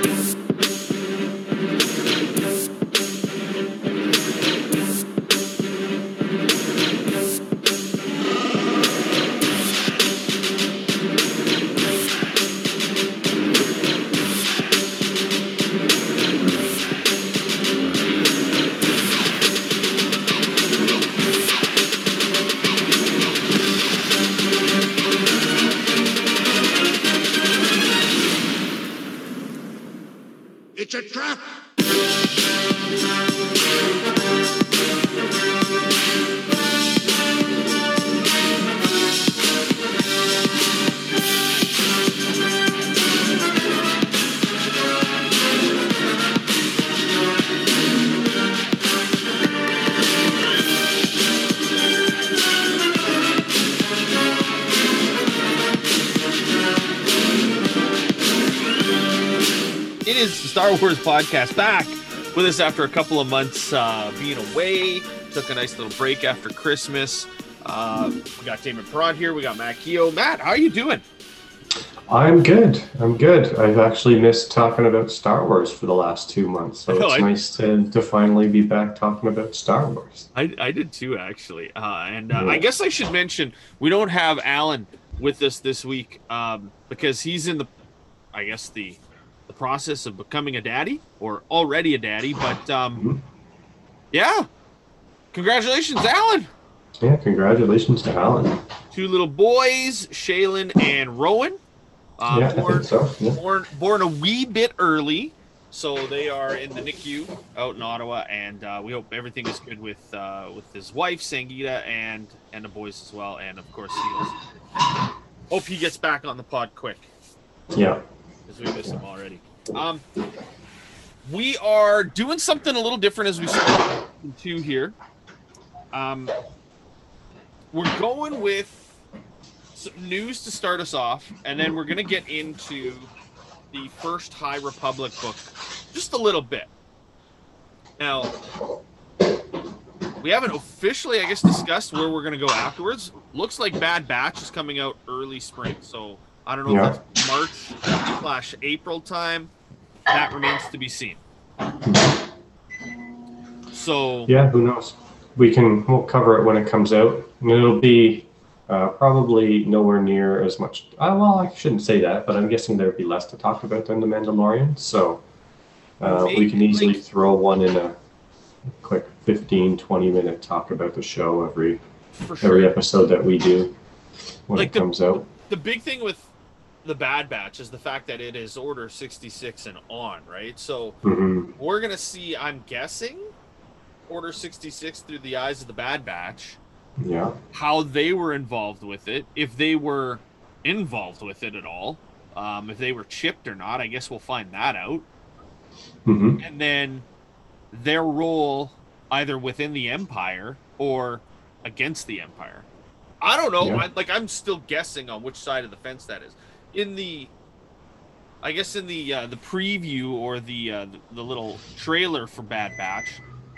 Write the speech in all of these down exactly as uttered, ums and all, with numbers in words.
It's a trap! It is the Star Wars podcast, back with us after a couple of months uh, being away. Took a nice little break after Christmas. Uh, we got Damon Perrott here. We got Matt Keogh. Matt, how are you doing? I'm good. I'm good. I've actually missed talking about Star Wars for the last two months, so know, it's I- nice to, to finally be back talking about Star Wars. I, I did too, actually. Uh, and uh, Yeah. I guess I should mention we don't have Alan with us this week um, because he's in the, I guess the, the process of becoming a daddy or already a daddy. But um, Mhm. yeah, congratulations, Alan. Yeah, congratulations to Alan. Two little boys, Shaylin and Rowan. Uh, yeah, I born, think so. Yeah. born born a wee bit early, so they are in the N I C U out in Ottawa, and uh, we hope everything is good with uh, with his wife Sangeeta and and the boys as well, and of course Seals. Hope he gets back on the pod quick Yeah. because we miss him already. Um, we are doing something a little different as we start two here. Um, we're going with some news to start us off, and then we're going to get into the first High Republic book just a little bit. Now, we haven't officially, I guess, discussed where we're going to go afterwards. Looks like Bad Batch is coming out early spring, so I don't know Yeah. if that's March slash April time. That remains to be seen. So, Yeah, who knows? We can, we'll cover it when it comes out, and it'll be uh, probably nowhere near as much. Uh, well, I shouldn't say that, but I'm guessing there'd be less to talk about than The Mandalorian, so uh, we can easily Like- throw one in a quick fifteen, twenty minute talk about the show every for sure. every episode that we do when Like it the- comes out. The big thing with the Bad Batch is the fact that it is Order sixty-six and on, right? So hmm we're going to see, I'm guessing, Order sixty-six through the eyes of the Bad Batch, Yeah. how they were involved with it, if they were involved with it at all, um, if they were chipped or not. I guess we'll find that out. hmm And then their role either within the Empire or against the Empire. I don't know. Yeah. I, like I'm still guessing on which side of the fence that is. In the, I guess in the uh, the preview or the, uh, the the little trailer for Bad Batch,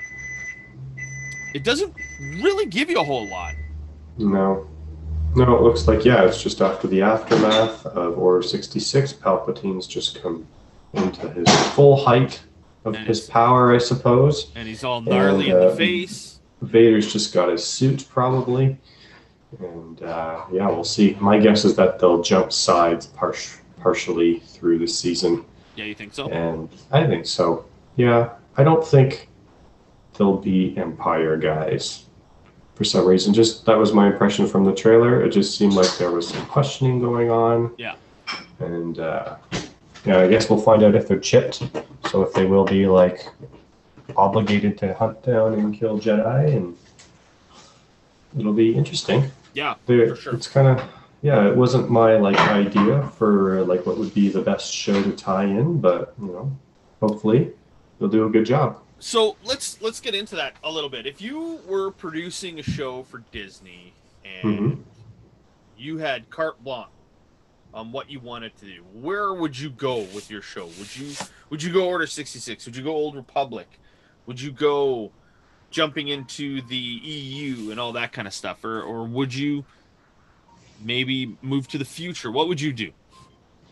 it doesn't really give you a whole lot. No. No, it looks like, yeah, it's just after the aftermath of Order sixty-six. Palpatine's just come into his full height of And his it's- power, I suppose. And he's all gnarly And, in uh, the face. Vader's just got his suit, probably. And, uh, yeah, we'll see. My guess is that they'll jump sides par- partially through the season. Yeah, you think so? And I think so. Yeah, I don't think they'll be Empire guys for some reason. Just that was my impression from the trailer. It just seemed like there was some questioning going on. Yeah. And uh, yeah, I guess we'll find out if they're chipped. So if they will be like obligated to hunt down and kill Jedi, and it'll be interesting. Yeah, There, for sure. It's kind of, yeah, it wasn't my like idea for uh, like what would be the best show to tie in, but you know, hopefully they'll do a good job. So let's let's get into that a little bit. If you were producing a show for Disney and Mhm. you had carte blanche on what you wanted to do, where would you go with your show? Would you would you go Order sixty-six? Would you go Old Republic? Would you go jumping into the E U and all that kind of stuff, or or would you maybe move to the future? What would you do?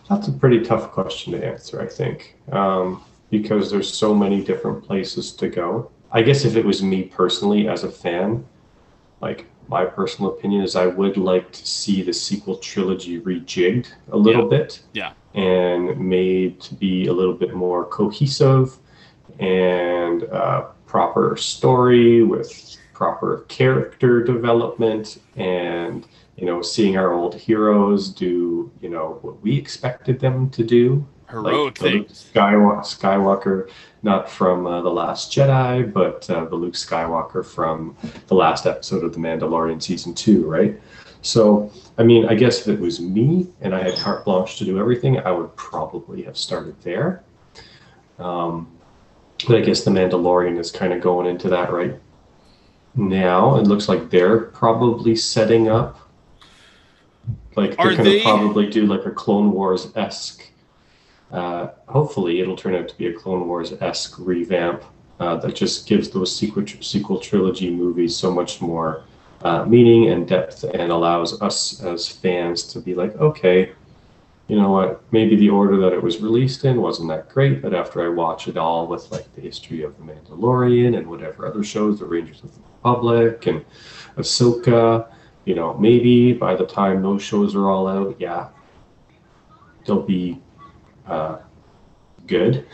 That's a pretty tough question to answer, I think, um, because there's so many different places to go. I guess if it was me personally as a fan, like my personal opinion is I would like to see the sequel trilogy rejigged a little Yeah. bit Yeah. and made to be a little bit more cohesive and uh, proper story with proper character development and you know seeing our old heroes do you know what we expected them to do, like Heroic the Luke things. Skywalker, Skywalker not from uh, the Last Jedi, but uh, the Luke Skywalker from the last episode of The Mandalorian season two, right? So, I mean, I guess if it was me and I had carte blanche to do everything, I would probably have started there. Um, but I guess The Mandalorian is kind of going into that right now. It looks like they're probably setting up, like Are they're going to they? probably do like a Clone Wars esque. Uh, hopefully, it'll turn out to be a Clone Wars esque revamp uh, that just gives those sequel sequel trilogy movies so much more uh, meaning and depth, and allows us as fans to be like, okay, you know what? Maybe the order that it was released in wasn't that great, but after I watch it all with like the history of the Mandalorian and whatever other shows, the Rangers of the Republic and Ahsoka, you know, maybe by the time those shows are all out, yeah, they'll be uh, good.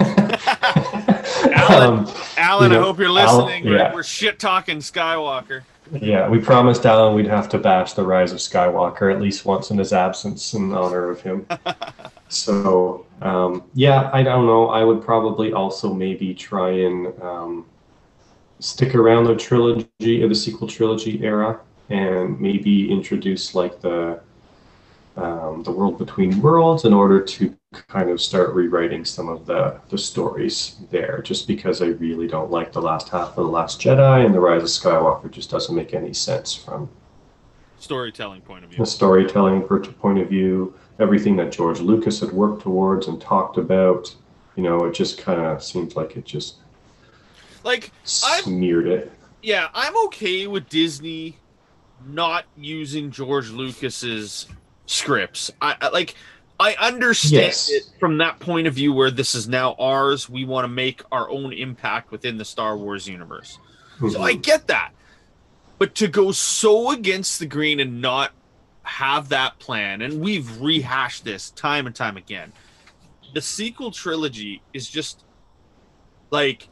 Alan, um, Alan, you I know, hope you're Al- listening. We're, yeah. we're shit talking Skywalker. Yeah, we promised Alan we'd have to bash the rise of Skywalker at least once in his absence in honor of him. So, um, yeah, I don't know. I would probably also maybe try and um, stick around the trilogy, or the sequel trilogy era, and maybe introduce like the um, the world between worlds in order to kind of start rewriting some of the the stories there. Just because I really don't like the last half of the Last Jedi, and the Rise of Skywalker just doesn't make any sense from Storytelling point of view. the storytelling point of view. Everything that George Lucas had worked towards and talked about, you know, it just kind of seems like it just Like, I'm smeared it. yeah, I'm okay with Disney not using George Lucas's scripts. I, I like I understand Yes. it from that point of view where this is now ours. We want to make our own impact within the Star Wars universe. So I Mhm. get that. But to go so against the grain and not have that plan, and we've rehashed this time and time again. The sequel trilogy is just like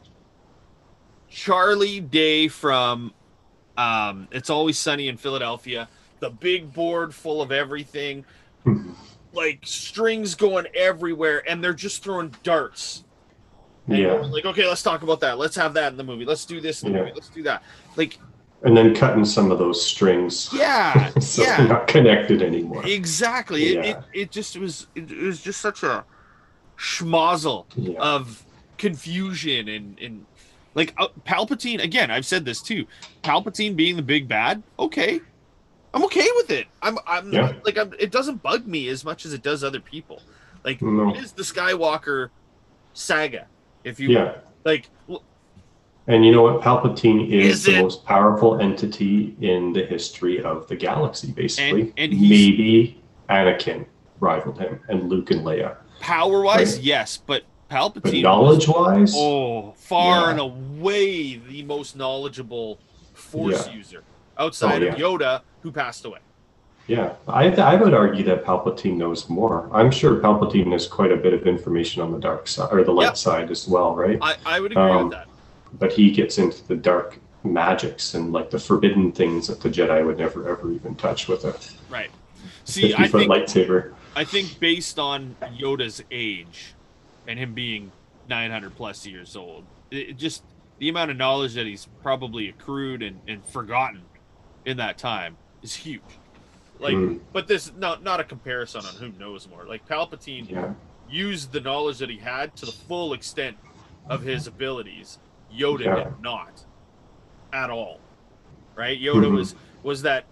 Charlie Day from um, It's Always Sunny in Philadelphia. The big board full of everything, Mhm. like strings going everywhere, and they're just throwing darts. And Yeah. going like, okay, let's talk about that. Let's have that in the movie. Let's do this in the Yeah. movie. Let's do that. Like, And then cutting some of those strings. yeah, so yeah. they're not connected anymore. exactly. It, it Yeah. it just was it, it was just such a schmozzle Yeah. of confusion and and like uh, Palpatine again. I've said this too. Palpatine being the big bad. Okay, I'm okay with it. I'm I'm Yeah. like I'm, it doesn't bug me as much as it does other people. Like No. it is the Skywalker saga. If you Yeah. like, l- And you know what? Palpatine is, Is the it- most powerful entity in the history of the galaxy, basically. And- and he's- Maybe Anakin rivaled him, and Luke and Leia. power wise, Right. yes, but Palpatine But was- knowledge wise, Oh, far Yeah. and away the most knowledgeable Force Yeah. user outside Oh, of yeah. Yoda, who passed away. yeah, I, I would argue that Palpatine knows more. I'm sure Palpatine has quite a bit of information on the dark side, or the light Yep. side as well, right? I, I would agree Um, with that. But he gets into the dark magics and like the forbidden things that the Jedi would never ever even touch with a Right. See, I fifty foot think lightsaber. I think based on Yoda's age and him being nine hundred plus years old, it, it just the amount of knowledge that he's probably accrued and, and forgotten in that time is huge. Like, Mm. but this not not a comparison on who knows more. Like Palpatine Yeah, used the knowledge that he had to the full extent of his abilities. Yoda Yeah. did not at all. Right? Yoda Mhm. was was that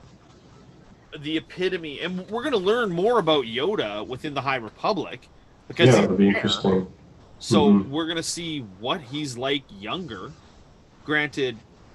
the epitome, and we're going to learn more about Yoda within the High Republic because yeah, he's it'll be there. interesting. So Mhm. we're going to see what he's like younger. Granted,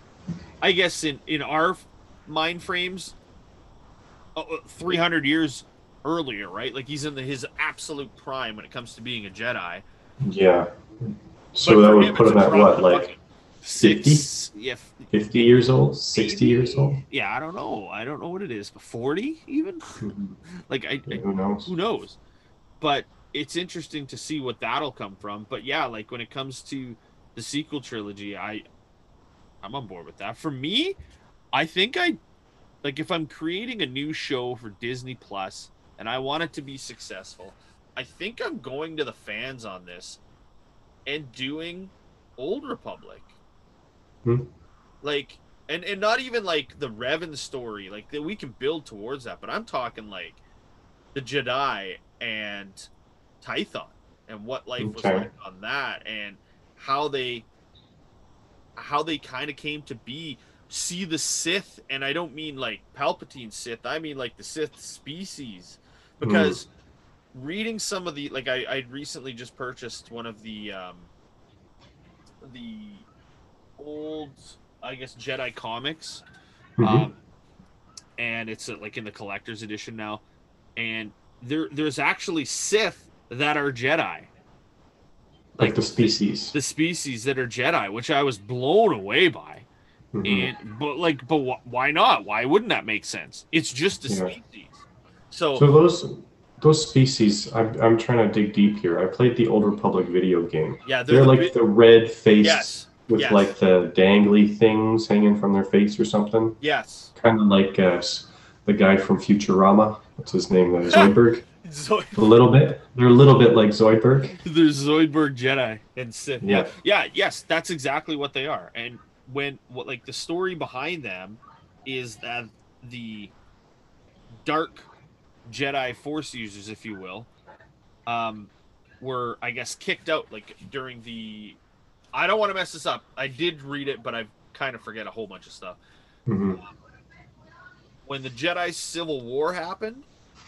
I guess in in our mind frames, uh, three hundred years earlier, right? Like he's in the, his absolute prime when it comes to being a Jedi. Yeah. So But that for would him, put it's him a at drop in what, the like bucket. fifty? Six, yeah, fifty years old? sixty maybe? years old? Yeah, I don't know. I don't know what it is, but forty even? Mhm. Like I, Yeah, I who knows? who knows? But it's interesting to see what that'll come from. But yeah, like when it comes to the sequel trilogy, I I'm on board with that. For me, I think I like if I'm creating a new show for Disney Plus and I want it to be successful, I think I'm going to the fans on this and doing Old Republic. Hmm. Like and and not even like the Revan story, like that we can build towards that, but I'm talking like the Jedi and Tython and what life was Okay. like on that and how they how they kind of came to be, see the Sith, and I don't mean like Palpatine Sith, I mean like the Sith species, Mm. because reading some of the like I I recently just purchased one of the um the old, I guess, Jedi comics, Hmm. um and it's uh, like in the collector's edition now, and there there's actually Sith that are Jedi, Like like the the, species. the species that are Jedi, which I was blown away by. Hmm. And but like, but wh- why not? Why wouldn't that make sense? It's just a Yeah. species. So So those those species, I'm I'm trying to dig deep here. I played the Old Republic video game. yeah, they're They're the like bit. the red faced Yes, with yes, like the dangly things hanging from their face or something. yes. Kind of like uh, s- the guy from Futurama. What's his name? Uh, Zoidberg. Zoid, A little bit. They're a little bit like Zoidberg. there's Zoidberg Jedi and Sith. Yeah, Yeah. yeah, yes, that's exactly what they are. And when what like the story behind them is that the dark Jedi Force users, if you will, um, were I guess kicked out like during the. I don't want to mess this up. I did read it, but I kind of forget a whole bunch of stuff. Hmm. When the Jedi Civil War happened,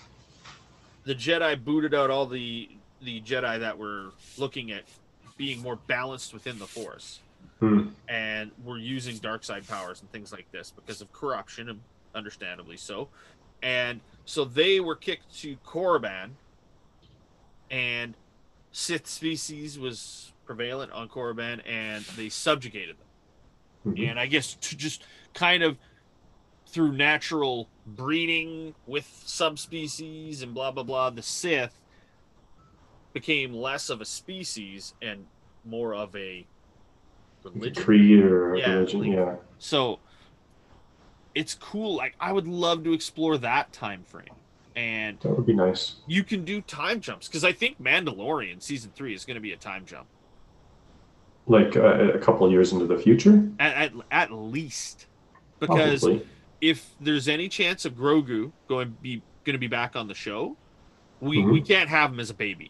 the Jedi booted out all the the Jedi that were looking at being more balanced within the Force, Hmm. and were using dark side powers and things like this because of corruption, and understandably so. And so they were kicked to Korriban, and Sith species was prevalent on Korriban, and they subjugated them. Hmm. And I guess to just kind of through natural breeding with subspecies and blah blah blah, the Sith became less of a species and more of a religion. Creed or a Yeah, religion. like- Yeah. So it's cool. Like I would love to explore that time frame, and That would be nice. you can do time jumps because I think Mandalorian season three is going to be a time jump Like uh, a couple years into the future, at at, at least, because probably. if there's any chance of Grogu going be going to be back on the show, we Mhm. we can't have him as a baby.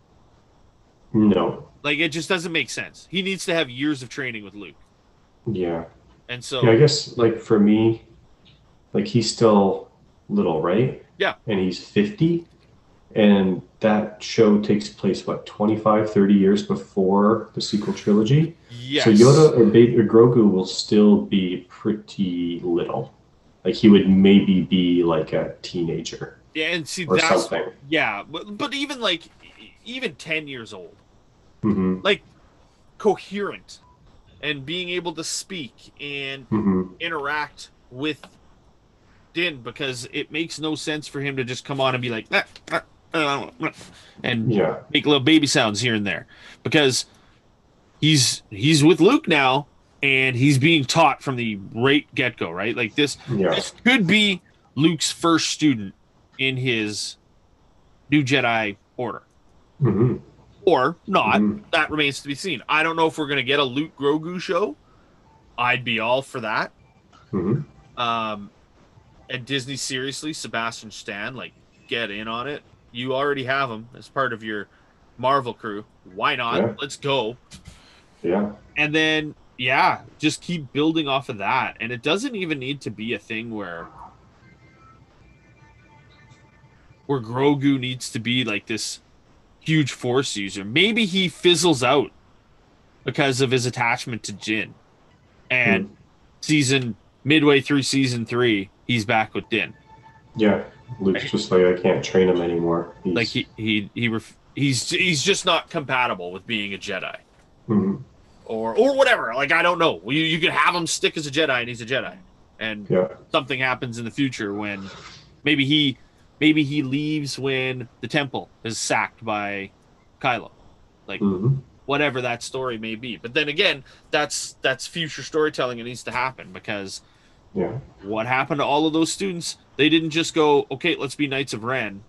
No. Like it just doesn't make sense. He needs to have years of training with Luke, Yeah. and so Yeah, I guess like for me, like he's still little, right? Yeah. And he's fifty. And that show takes place, what, twenty-five, thirty years before the sequel trilogy? yes, So Yoda or, ba- or Grogu will still be pretty little. Like he would maybe be like a teenager yeah, and see or that's something. yeah, but, but even like even ten years old, Hmm. like coherent, and being able to speak and Hmm. interact with Din, because it makes no sense for him to just come on and be like "Ah, ah, ah, ah," and Yeah. make little baby sounds here and there, because he's he's with Luke now and he's being taught from the right get-go, right? Like this Yeah. this could be Luke's first student in his new Jedi order, Hmm. or not. Mhm. That remains to be seen. I don't know if we're going to get a Luke Grogu show. I'd be all for that. Hmm. Um, and Disney, seriously, Sebastian Stan, like, get in on it. You already have him as part of your Marvel crew. Why not? Yeah. Let's go. Yeah. And then, yeah, just keep building off of that. And it doesn't even need to be a thing where where Grogu needs to be like this huge Force user. Maybe he fizzles out because of his attachment to Jin. And Hmm. season midway through season three, he's back with Din. Yeah. Luke's just like, I can't train him anymore. He's, Like he he he ref- he's he's just not compatible with being a Jedi, Mhm. or or whatever. Like I don't know. You you could have him stick as a Jedi, and he's a Jedi, and yeah. something happens in the future when maybe he maybe he leaves when the temple is sacked by Kylo, like Mhm. whatever that story may be. But then again, that's that's future storytelling. It needs to happen because Yeah. what happened to all of those students? They didn't just go, okay, let's be Knights of Ren,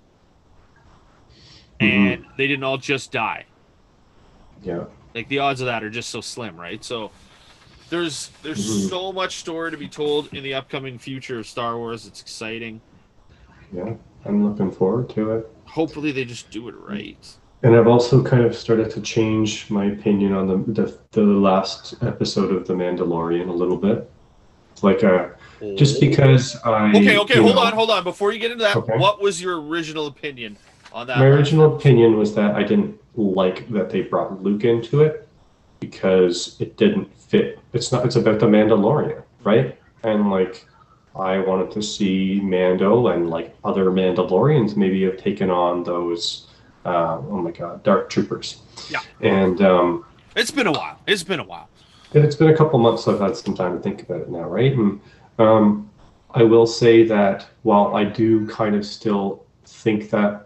Mhm. and they didn't all just die. Yeah. Like the odds of that are just so slim, right? So there's there's Mhm. so much story to be told in the upcoming future of Star Wars. It's exciting. Yeah. I'm looking forward to it. Hopefully they just do it right. And I've also kind of started to change my opinion on the the, the last episode of The Mandalorian a little bit. Like, uh, just because I. Okay, okay, you hold know, on, hold on. Before you get into that, Okay. what was your original opinion on that? My last original episode? opinion was that I didn't like that they brought Luke into it because it didn't fit. It's not. It's about the Mandalorian, right? And like, I wanted to see Mando and like other Mandalorians maybe have taken on those. Uh, oh my God, Dark Troopers. Yeah. And um, It's been a while. It's been a while. and it's been a couple months. So I've had some time to think about it now, right? And um, I will say that while I do kind of still think that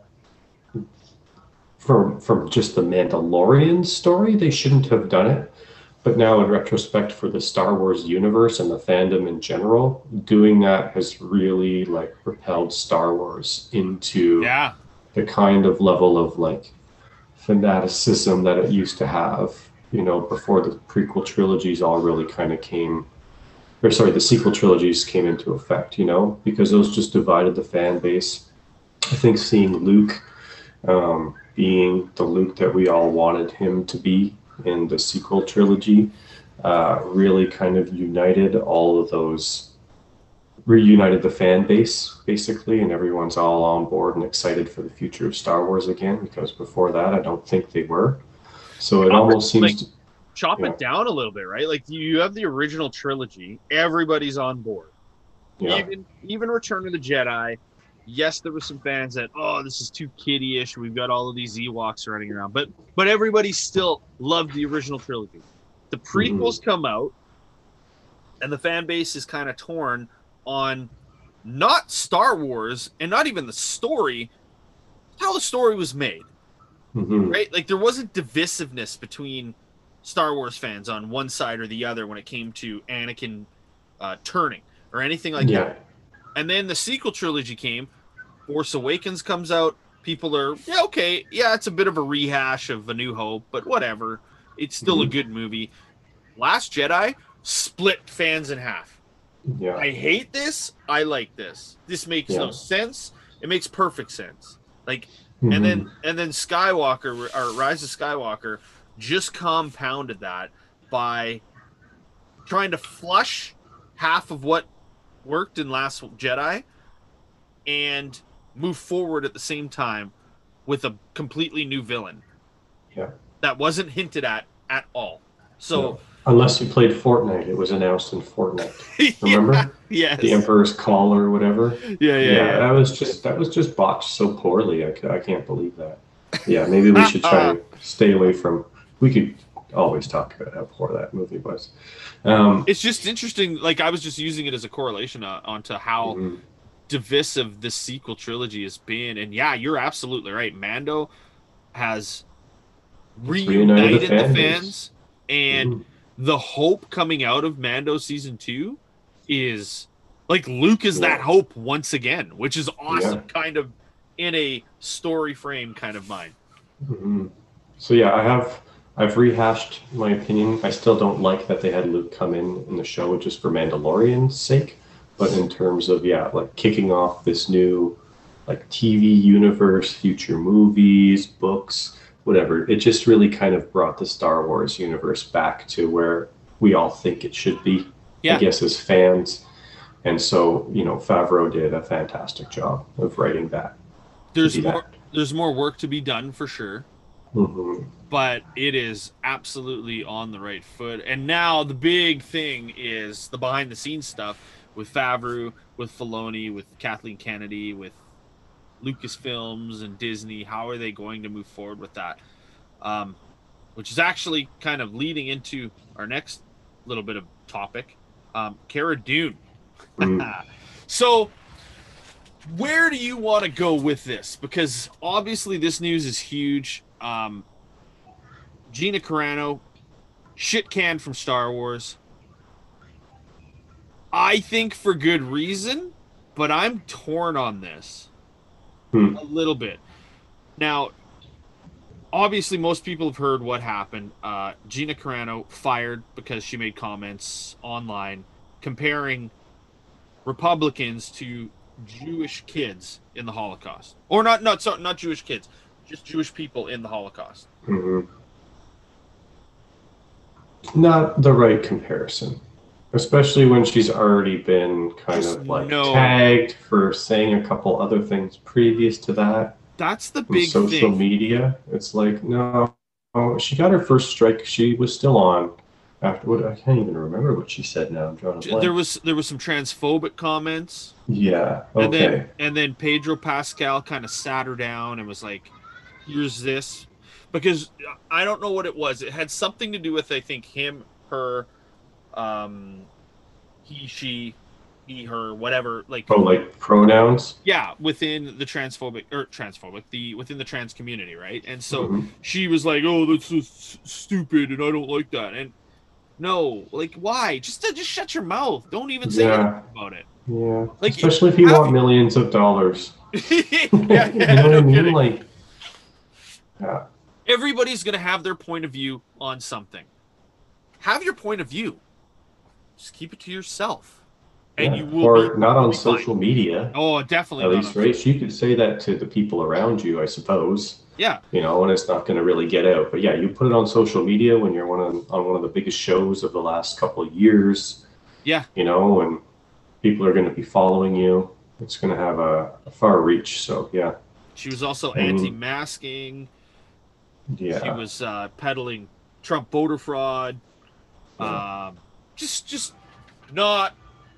from from just the Mandalorian story, they shouldn't have done it. But now, in retrospect, for the Star Wars universe and the fandom in general, doing that has really like propelled Star Wars into Yeah. the kind of level of like fanaticism that it used to have, you know, before the prequel trilogies all really kind of came, or sorry, the sequel trilogies came into effect, you know, because those just divided the fan base. I think seeing Luke um, being the Luke that we all wanted him to be in the sequel trilogy uh, really kind of united all of those, reunited the fan base basically, and everyone's all on board and excited for the future of Star Wars again, because before that I don't think they were. So it Chop it, almost seems like, to, chop Yeah. it down a little bit, right? Like you have the original trilogy, everybody's on board. yeah, Even even Return of the Jedi, yes, there were some fans that, oh, this is too kiddie-ish. We've got all of these Ewoks running around, but but everybody still loved the original trilogy. The prequels come out, and the fan base is kind of torn on not Star Wars and not even the story, how the story was made, hmm right? Like there wasn't divisiveness between Star Wars fans on one side or the other when it came to Anakin uh, turning or anything like yeah, that. And then the sequel trilogy came. Force Awakens comes out. People are, yeah, okay, yeah, it's a bit of a rehash of A New Hope, but whatever. It's still a Mhm. good movie. Last Jedi split fans in half. yeah, I hate this. I like this. This makes Yeah. no sense. It makes perfect sense. Like, Mhm. and then and then Skywalker or Rise of Skywalker just compounded that by trying to flush half of what worked in Last Jedi and move forward at the same time with a completely new villain yeah. that wasn't hinted at at all. So, No. Unless you played Fortnite, it was announced in Fortnite. Remember? yeah, yes, The Emperor's Call or whatever. yeah, yeah, yeah. that was just that was just botched so poorly. I, c- I can't believe that. Yeah, maybe we should try and stay away from. We could always talk about how poor that movie was. Um, It's just interesting. Like I was just using it as a correlation uh, onto how mhm. divisive this sequel trilogy has been. And yeah, you're absolutely right. Mando has reunited, reunited the, the fan fans, base. and Mhm. the hope coming out of Mando season two is like Luke is Yeah. that hope once again, which is awesome, Yeah. kind of in a story frame kind of mind. Mhm. So yeah, I have I've rehashed my opinion. I still don't like that they had Luke come in in the show just for Mandalorian's sake, but in terms of yeah, like kicking off this new like T V universe, future movies, books, whatever. It just really kind of brought the Star Wars universe back to where we all think it should be, Yeah. I guess, as fans. And so, you know, Favreau did a fantastic job of writing that. There's be more that. there's more work to be done for sure. hmm But it is absolutely on the right foot. And now the big thing is the behind the scenes stuff with Favreau, with Filoni, with Kathleen Kennedy, with Lucasfilms and Disney. How are they going to move forward with that? Um, which is actually kind of leading into our next little bit of topic, um, Cara Dune. Mm. So, where do you want to go with this? Because obviously this news is huge. Um, Gina Carano, shit canned from Star Wars. I think for good reason, but I'm torn on this Mm. a little bit. Now, obviously, most people have heard what happened. Uh, Gina Carano fired because she made comments online comparing Republicans to Jewish kids in the Holocaust, or not, not sorry, not Jewish kids, just Jewish people in the Holocaust. Hmm. Not the right comparison, especially when she's already been kind Just of like no. tagged for saying a couple other things previous to that. That's the On big social thing. media. It's like, no, no, she got her first strike. She was still on. After what I can't even remember what she said now. I'm drawing a blank. There was there was some transphobic comments, Yeah. and then Okay. and then Pedro Pascal kind of sat her down and was like, "Here's this," because I don't know what it was. It had something to do with, I think, him, her, um, he, she, he, her, whatever. Like, Oh, like pronouns. yeah, within the transphobic or transphobic, the within the trans community, right? And so Mhm. she was like, "Oh, that's so s- stupid, and I don't like that." And no, like, why? Just uh, just shut your mouth. Don't even say Yeah. anything about it. Yeah. Like, Especially if you have- want millions of dollars. yeah, yeah, You know what no I mean? kidding. Like, yeah. Everybody's gonna have their point of view on something. Have your point of view. Just keep it to yourself, and Yeah. you will or be not on really social fine. media. Oh, definitely At not least, on right? social- You could say that to the people around you, I suppose. Yeah, You know, and it's not going to really get out. But yeah, you put it on social media when you're one of, on one of the biggest shows of the last couple of years. yeah. You know, and people are going to be following you. It's going to have a, a far reach. So yeah, She was also And- anti-masking. yeah. She was uh, peddling Trump voter fraud. Yeah. Um, just, just not,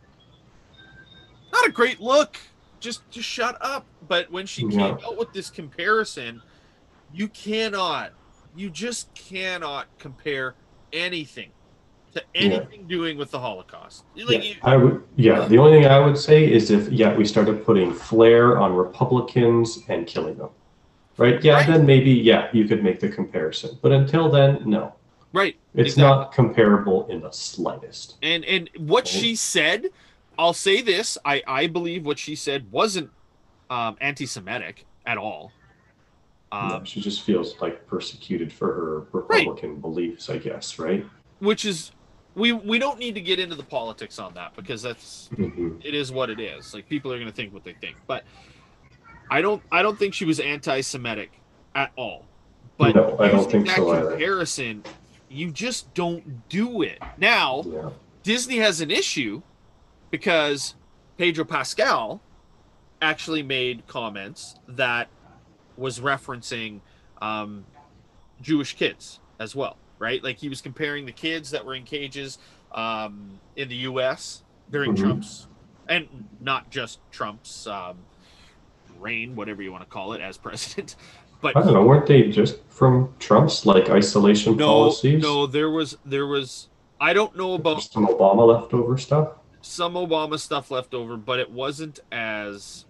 not a great look. Just, just shut up. But when she came Yeah. out with this comparison, you cannot, you just cannot compare anything to anything doing with the Holocaust. Like, Yeah, you, I would. Yeah, the only thing I would say is if yeah we started putting flair on Republicans and killing them, right? Yeah, Right. then maybe yeah you could make the comparison. But until then, no, right. it's exactly. not comparable in the slightest. And and what Oh. she said, I'll say this: I I believe what she said wasn't um, anti-Semitic at all. No, Um, she just feels like persecuted for her Republican beliefs, I guess, right? which is we we don't need to get into the politics on that because that's Hmm. it is what it is. Like, people are going to think what they think, but I don't I don't think she was anti-Semitic at all. But No, I don't using think that so either. comparison, you just don't do it. Now, Yeah. Disney has an issue because Pedro Pascal actually made comments that was referencing um, Jewish kids as well, right? Like, he was comparing the kids that were in cages um, in the U S during Mhm. Trump's, and not just Trump's um, reign, whatever you want to call it, as president. But I don't know. Weren't they just from Trump's like isolation no, policies? no, there was there was I don't know about Just some Obama leftover stuff. some Obama stuff left over, but it wasn't as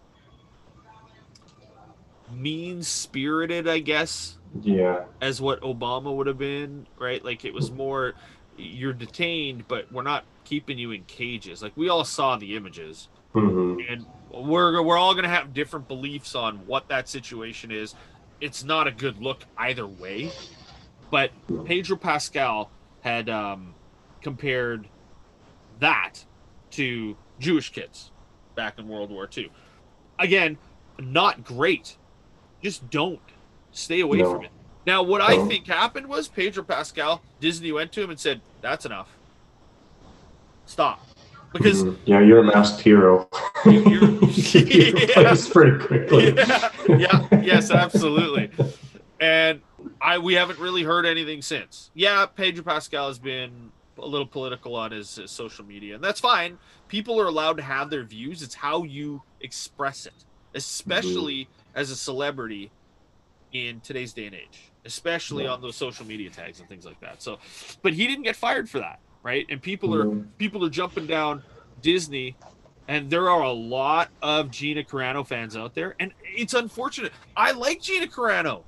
mean-spirited, I guess, Yeah. as what Obama would have been, right? Like, it was more, you're detained, but we're not keeping you in cages. Like, we all saw the images, Hmm. and we're we're all gonna have different beliefs on what that situation is. It's not a good look either way. But Pedro Pascal had um, compared that to Jewish kids back in World War Two. Again, not great. Just don't. Stay away No. from it. Now, what I No. think happened was Pedro Pascal, Disney went to him and said, "That's enough. Stop." Because Mhm. Yeah, you're a masked hero. You- you're- You Yeah. replaced pretty quickly. yeah, yeah, yes, absolutely. And I we haven't really heard anything since. Yeah, Pedro Pascal has been a little political on his, his social media, and that's fine. People are allowed to have their views. It's how you express it. especially mm-hmm. as a celebrity in today's day and age, especially yeah. on those social media tags and things like that. So, but he didn't get fired for that, right? And people are mm-hmm. people are jumping down Disney, and there are a lot of Gina Carano fans out there, and it's unfortunate. I like Gina Carano.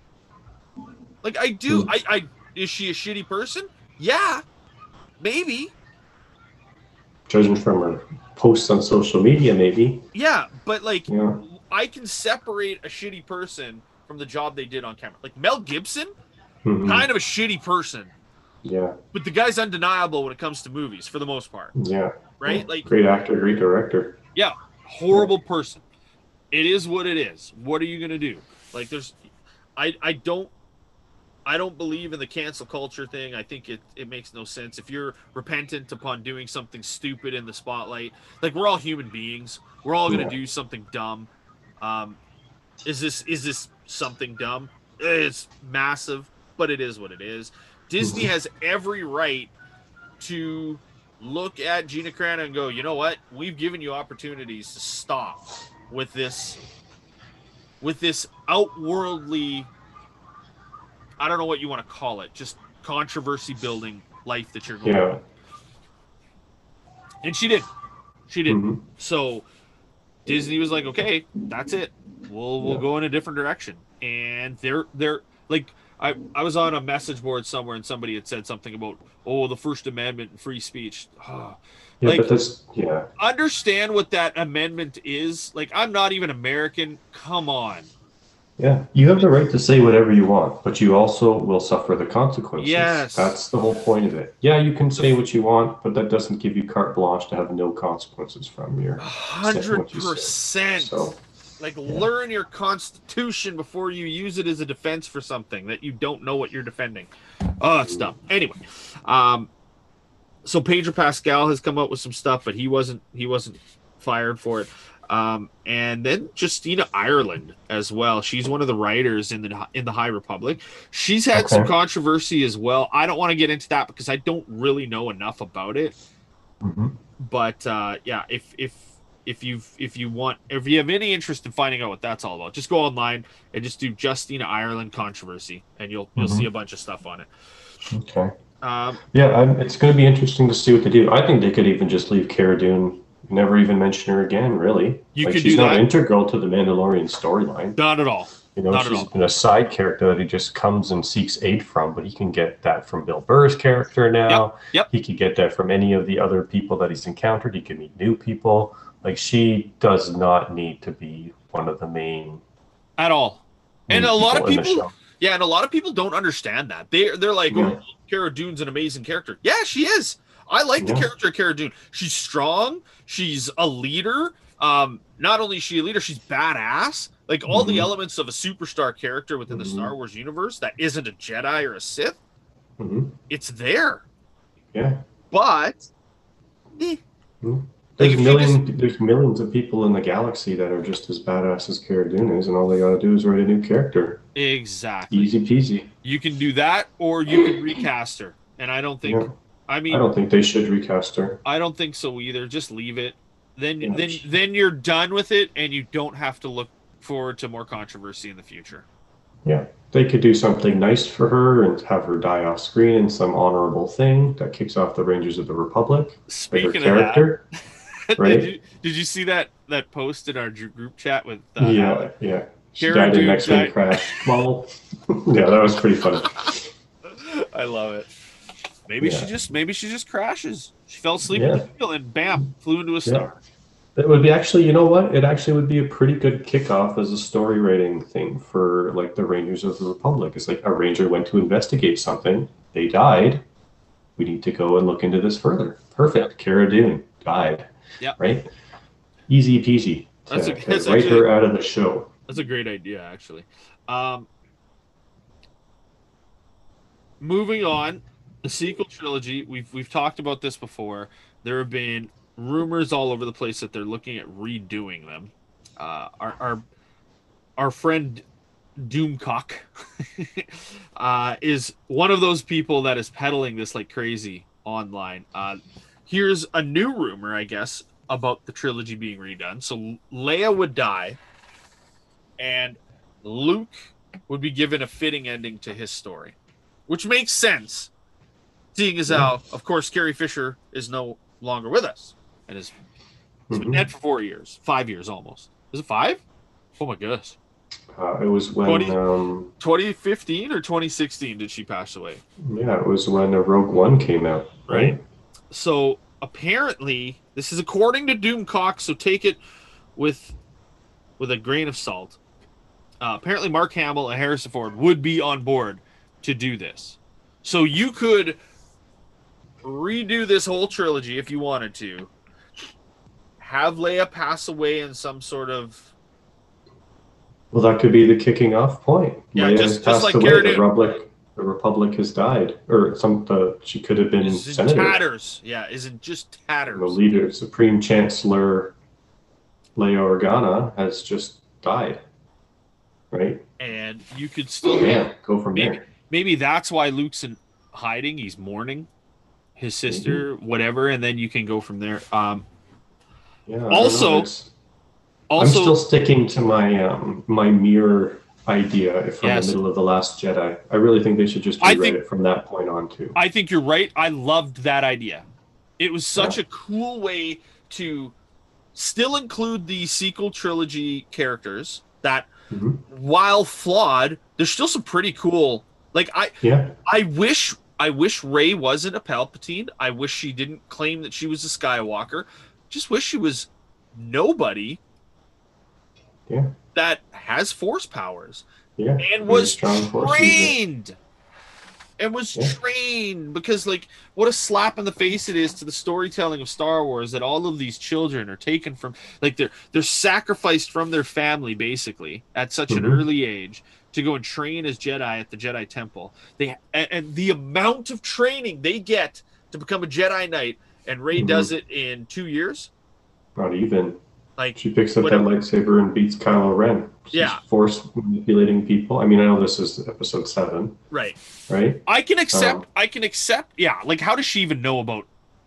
Like I do. Mm-hmm. I, I is she a shitty person? Yeah, maybe. Judging from her posts on social media, maybe. Yeah, but like, yeah. I can separate a shitty person from the job they did on camera. Like Mel Gibson, mm-hmm. kind of a shitty person. Yeah. But the guy's undeniable when it comes to movies, for the most part. Yeah. Right? Like great actor, great director. Yeah. Horrible person. It is what it is. What are you gonna do? Like, there's, I I don't. I don't believe in the cancel culture thing. I think it, it makes no sense. If you're repentant upon doing something stupid in the spotlight, like we're all human beings. We're all going to yeah. do something dumb. Um, is this is this something dumb? It's massive, but it is what it is. Disney has every right to look at Gina Carano and go, you know what? We've given you opportunities to stop with this, with this outworldly, I don't know what you want to call it, just controversy building life that you're going yeah. through. And she did. She did. Mm-hmm. So Disney was like, okay, that's it. We'll we'll yeah. go in a different direction. And they're they're like I, I was on a message board somewhere and somebody had said something about, oh, the First Amendment and free speech. Oh. Yeah, like, but that's yeah. Understand what that amendment is. Like, I'm not even American. Come on. Yeah, you have the right to say whatever you want, but you also will suffer the consequences. Yes. That's the whole point of it. Yeah, you can say what you want, but that doesn't give you carte blanche to have no consequences from your one hundred percent. So, like, yeah. learn your constitution before you use it as a defense for something that you don't know what you're defending. Oh, it's dumb. Anyway, um, so Pedro Pascal has come up with some stuff, but he wasn't he wasn't fired for it. Um, and then Justina Ireland as well. She's one of the writers in the in the High Republic. She's had okay. some controversy as well. I don't want to get into that because I don't really know enough about it. Mm-hmm. But uh, yeah, if if if you if you want if you have any interest in finding out what that's all about, just go online and just do Justina Ireland controversy, and you'll you'll mm-hmm. see a bunch of stuff on it. Okay. Um, yeah, I'm, it's going to be interesting to see what they do. I think they could even just leave Cara Dune. Never even mention her again, really. You like, could she's do not that. Integral to the Mandalorian storyline. Not at all. You know, not she's at all. been a side character that he just comes and seeks aid from, but he can get that from Bill Burr's character now. Yep. Yep. He could get that from any of the other people that he's encountered. He can meet new people. Like, she does not need to be one of the main at all. And a lot of people people, yeah, and a lot of people don't understand that. They they're like, yeah. oh, Cara Dune's an amazing character. Yeah, she is. I like the yeah. character of Cara Dune. She's strong. She's a leader. Um, not only is she a leader, she's badass. Like all mm-hmm. the elements of a superstar character within mm-hmm. the Star Wars universe that isn't a Jedi or a Sith. Mm-hmm. It's there. Yeah. But eh. mm-hmm. there's like millions. just, there's millions of people in the galaxy that are just as badass as Cara Dune is, and all they got to do is write a new character. Exactly. Easy peasy. You can do that, or you can recast her. And I don't think. Yeah. I mean, I don't think they should recast her. I don't think so either. Just leave it. Then, yeah. then, then you're done with it, and you don't have to look forward to more controversy in the future. Yeah, they could do something nice for her and have her die off screen in some honorable thing that kicks off the Rangers of the Republic. Speaking like her of character, that, right? did, you, did you see that that post in our group chat with? Uh, yeah, Alec? yeah. She Cara died in Dune an X-wing died- crash. Well, yeah, that was pretty funny. I love it. Maybe yeah. she just maybe she just crashes. She fell asleep Yeah. in the field and bam, flew into a star. Yeah. That would be actually, you know what? It actually would be a pretty good kickoff as a story writing thing for like the Rangers of the Republic. It's like a ranger went to investigate something. They died. We need to go and look into this further. Perfect. Cara Dune died. Yeah. Right? Easy peasy. To, That's a- to that's write actually- her out of the show. That's a great idea, actually. Um, moving on, the sequel trilogy. We've we've talked about this before. There have been rumors all over the place that they're looking at redoing them. Uh, our our our friend Doomcock uh, is one of those people that is peddling this like crazy online. Uh, here's a new rumor, I guess, about the trilogy being redone. So Leia would die. and Luke would be given a fitting ending to his story, which makes sense, seeing as how, of course, Carrie Fisher is no longer with us and is he's been Mhm. dead for four years, five years almost. Is it five? Oh my goodness. Uh, it was when, twenty um, twenty fifteen or twenty sixteen did she pass away? yeah, it was when uh, Rogue One came out, right? Right. So apparently, this is according to Doomcock, so take it with with a grain of salt. Uh, apparently, Mark Hamill and Harrison Ford would be on board to do this. So you could redo this whole trilogy if you wanted to. Have Leia pass away in some sort of Well, that could be the kicking off point. Yeah, Leia just- has just passed like away. Cara The Dune. Republic, the Republic has died, or some. The she could have been is in senator. tatters. Yeah, is in just The tatters. leader, Supreme Chancellor Leia Organa has just died. Right? And you could still Yeah, go from maybe there. maybe that's why Luke's in hiding. He's mourning his sister, whatever, and then you can go from there. Um, Yeah. I don't Also- know, it's- I'm also, still sticking to my um, my mirror idea from Yes. the middle of the Last Jedi. I really think they should just I rewrite think- it from that point on too. I think you're right. I loved that idea. It was such a cool way to still include the sequel trilogy characters that, Mhm. while flawed, there's still some pretty cool. Like I, Yeah. I wish, I wish Rey wasn't a Palpatine. I wish she didn't claim that she was a Skywalker. Just wish she was nobody Yeah. that has Force powers Yeah. and Very was strong Force user. trained and was Yeah. trained because like what a slap in the face it is to the storytelling of Star Wars that all of these children are taken from like they're they're sacrificed from their family basically at such an Mhm. early age to go and train as Jedi at the Jedi Temple. They and, and the amount of training they get to become a Jedi Knight, and Rey Mhm. does it in two years. Not even. Like She picks up Whatever. that lightsaber and beats Kylo Ren. She's Yeah. force manipulating people. I mean, I know this is episode seven, right. right? I can accept. Um, I can accept. Yeah. Like, how does she even know about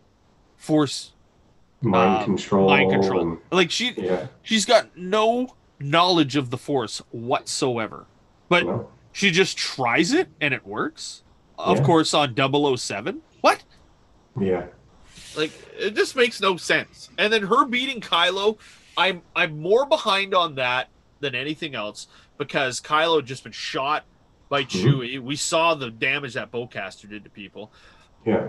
Force Mind uh, control. mind control? and- Like she, yeah. she's got no knowledge of the Force whatsoever. But No. she just tries it and it works. Of Yeah. course, on double oh seven. What? Yeah. Like, it just makes no sense. And then her beating Kylo, I'm I'm more behind on that than anything else because Kylo had just been shot by Mhm. Chewie. We saw the damage that bowcaster did to people. Yeah.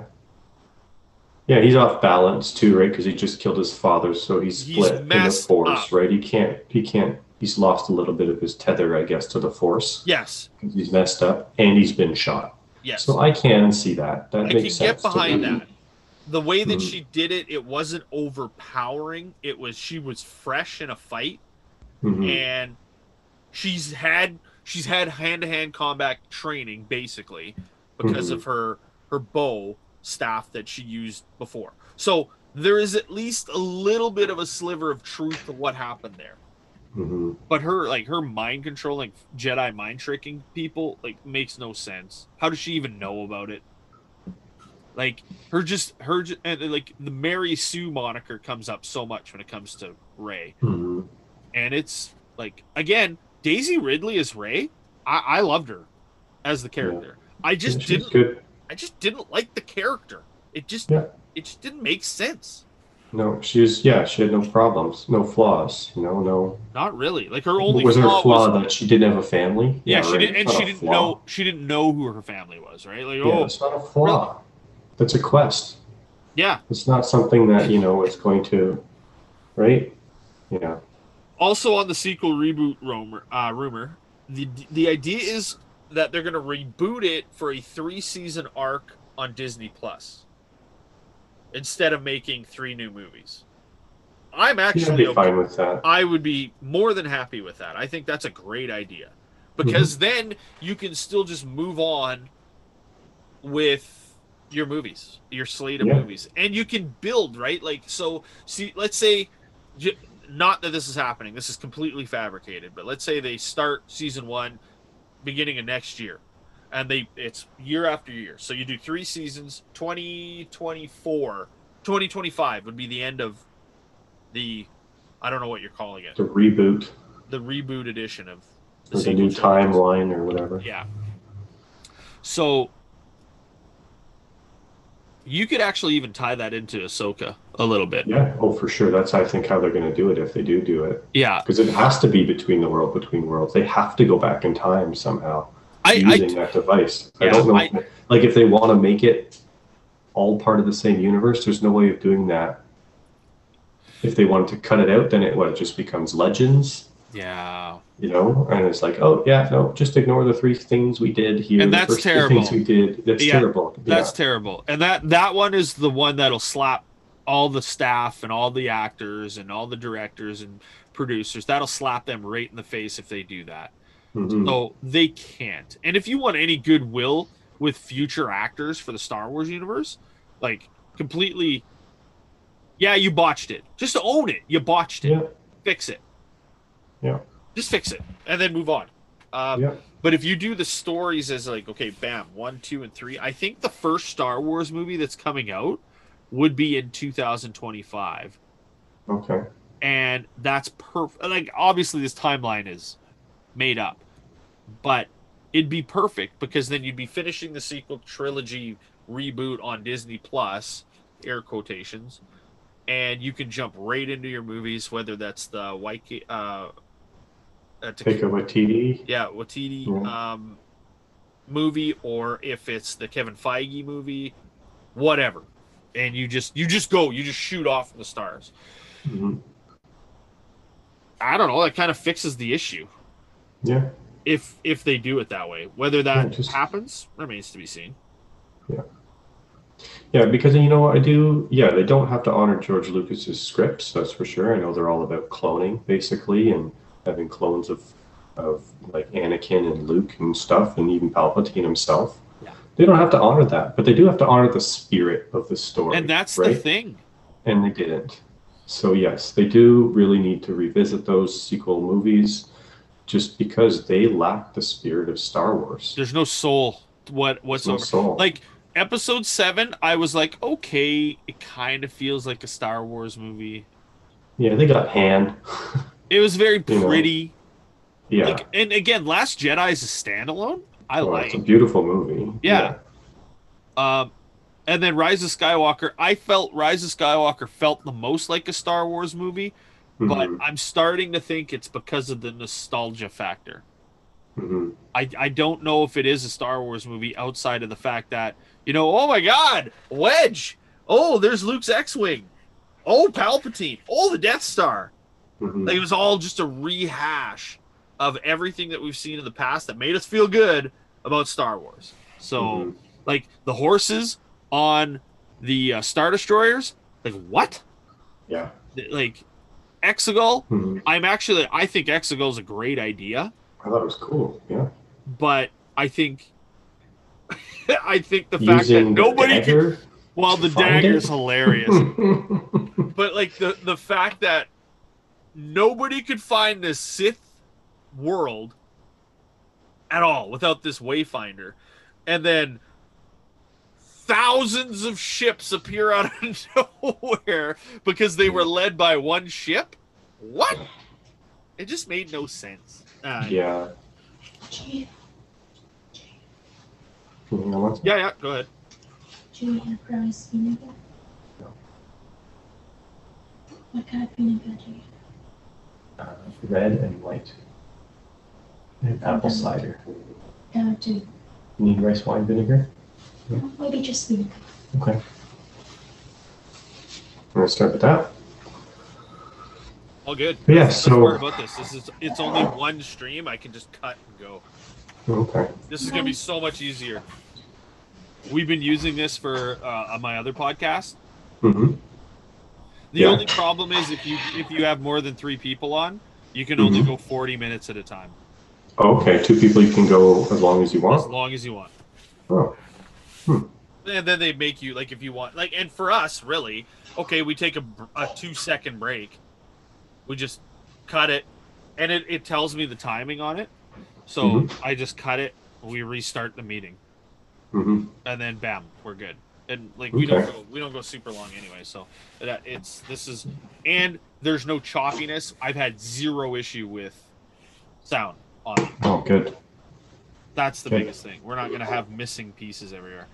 Yeah, he's off balance too, right? Because he just killed his father, so he's He's split in the messed force, up. right? He can't. He can't. He's lost a little bit of his tether, I guess, to the force. Yes, 'Cause he's messed up, and he's been shot. yes. So I can see that. That I can makes get sense. to behind me. that. The way that Mhm. she did it, it wasn't overpowering. It was she was fresh in a fight, Mhm. and she's had she's had hand to hand combat training basically because Mhm. of her her bow staff that she used before. So there is at least a little bit of a sliver of truth to what happened there. Mhm. But her like her mind controlling Jedi mind tricking people like makes no sense. How does she even know about it? Like her just her ju- and like the Mary Sue moniker comes up so much when it comes to Rey, Mhm. and it's like again Daisy Ridley as Rey. I, I loved her as the character. I just Yeah, she's didn't. good. I just didn't like the character. It just Yeah. it just didn't make sense. No, she was. Yeah, she had no problems, no flaws. You know, no. Not really. Like her only was her flaw flaw was that she didn't have a family? yeah, she right. didn't, and It's not she a didn't flaw. know she didn't know who her family was. Right? Like Yeah, oh it's not a flaw. That's a quest. yeah. It's not something that you know is going to, right? Yeah. Also on the sequel reboot rumor, uh, rumor, the the idea is that they're going to reboot it for a three season arc on Disney Plus instead of making three new movies. I'm Yeah, I'd actually be okay. fine with that. I would be more than happy with that. I think that's a great idea because then you can still just move on with your movies, your slate of Yeah. movies, and you can build right. Like so, see, let's say, j- not that this is happening. This is completely fabricated. But let's say they start season one beginning of next year, and they it's year after year. So you do three seasons. twenty twenty-four, twenty twenty-five would be the end of the. I don't know what you're calling it. The reboot. the reboot edition of the, the new trilogies. timeline or whatever. Yeah. So you could actually even tie that into Ahsoka a little bit. Yeah. Oh, for sure. That's I think how they're going to do it if they do do it. Yeah. Because it has to be between the world between worlds. They have to go back in time somehow I, using I, that device. Yeah, I don't know. I, like if they want to make it all part of the same universe, there's no way of doing that. If they wanted to cut it out, then it what it just becomes Legends. Yeah. You know, and it's like, oh yeah, no, just ignore the three things we did here. And the that's first three terrible. Things we did. That's Yeah, terrible. That's yeah. terrible. And that that one is the one that'll slap all the staff and all the actors and all the directors and producers. That'll slap them right in the face if they do that. Mm-hmm. So they can't. And if you want any goodwill with future actors for the Star Wars universe, like completely, yeah, you botched it. Just own it. You botched it. Yeah. Fix it. Yeah. Just fix it and then move on. Um, yeah. But if you do the stories as like, okay, bam, one, two, and three, I think the first Star Wars movie that's coming out would be in two thousand twenty-five. Okay. And that's perfect. Like, obviously, this timeline is made up, but it'd be perfect because then you'd be finishing the sequel trilogy reboot on Disney Plus, air quotations, and you can jump right into your movies, whether that's the Waikiki, uh, uh, Taika Waititi. yeah, Waititi Yeah. um, movie, or if it's the Kevin Feige movie, whatever, and you just you just go, you just shoot off from the stars. Mm-hmm. I don't know. That kind of fixes the issue. Yeah. If if they do it that way, whether that Yeah, just- happens remains to be seen. Yeah. Yeah, because you know what I do? Yeah, they don't have to honor George Lucas's scripts, that's for sure. I know they're all about cloning, basically, and having clones of of like Anakin and Luke and stuff, and even Palpatine himself. Yeah. They don't have to honor that, but they do have to honor the spirit of the story. And that's right? the thing. And they didn't. So yes, they do really need to revisit those sequel movies, just because they lack the spirit of Star Wars. There's no soul. What There's no whatsoever. soul. Like episode seven, I was like, okay, it kind of feels like a Star Wars movie. Yeah, they got Han. It was very You know, pretty. Yeah. Like, and again, Last Jedi is a standalone. I Well, like. it's a beautiful movie. Yeah. Um, and then Rise of Skywalker. I felt Rise of Skywalker felt the most like a Star Wars movie, but Mhm. I'm starting to think it's because of the nostalgia factor. Mhm. I, I don't know if it is a Star Wars movie outside of the fact that, you know, oh my God, Wedge. Oh, there's Luke's X-Wing. Oh, Palpatine. Oh, the Death Star. Mhm. Like, it was all just a rehash of everything that we've seen in the past that made us feel good about Star Wars. So, Mhm. like, the horses on the uh, Star Destroyers, like, what? Yeah. Like, Exegol, Mhm. I'm actually, I think Exegol is a great idea, I thought it was cool. Yeah. but I think, I think the fact that Using the nobody could, dagger well, to the find dagger it? is hilarious, but like the the fact that nobody could find this Sith world at all without this Wayfinder, and then thousands of ships appear out of nowhere because they were led by one ship. What? It just made no sense. Uh, Yeah. Chief, You know what? yeah, yeah. Go ahead. do you have rice vinegar? No. What kind of vinegar do you have? Uh, red and white. And apple cider. Uh, do You need rice wine vinegar? oh, maybe just vinegar. Okay. I'm gonna start with that. All good. Yeah, That's the so- part about this. This is it's only one stream. I can just cut and go. Okay. This is gonna be so much easier. We've been using this for uh, on my other podcast. Mm-hmm. The Yeah. only problem is if you if you have more than three people on, you can only Mhm. go forty minutes at a time, Okay, two people you can go as long as you as want. long as you want. Oh. And then they make you like if you want like and for us really okay we take a, br- a two second break, we just cut it, and it, it tells me the timing on it, so Mhm. I just cut it, we restart the meeting, Mm-hmm. and then bam, we're good. And like we don't Okay. go we don't go super long anyway, so that it's this is and there's no choppiness. I've had zero issue with sound on it. Oh, good. That's the Good. biggest thing. We're not going to have missing pieces everywhere.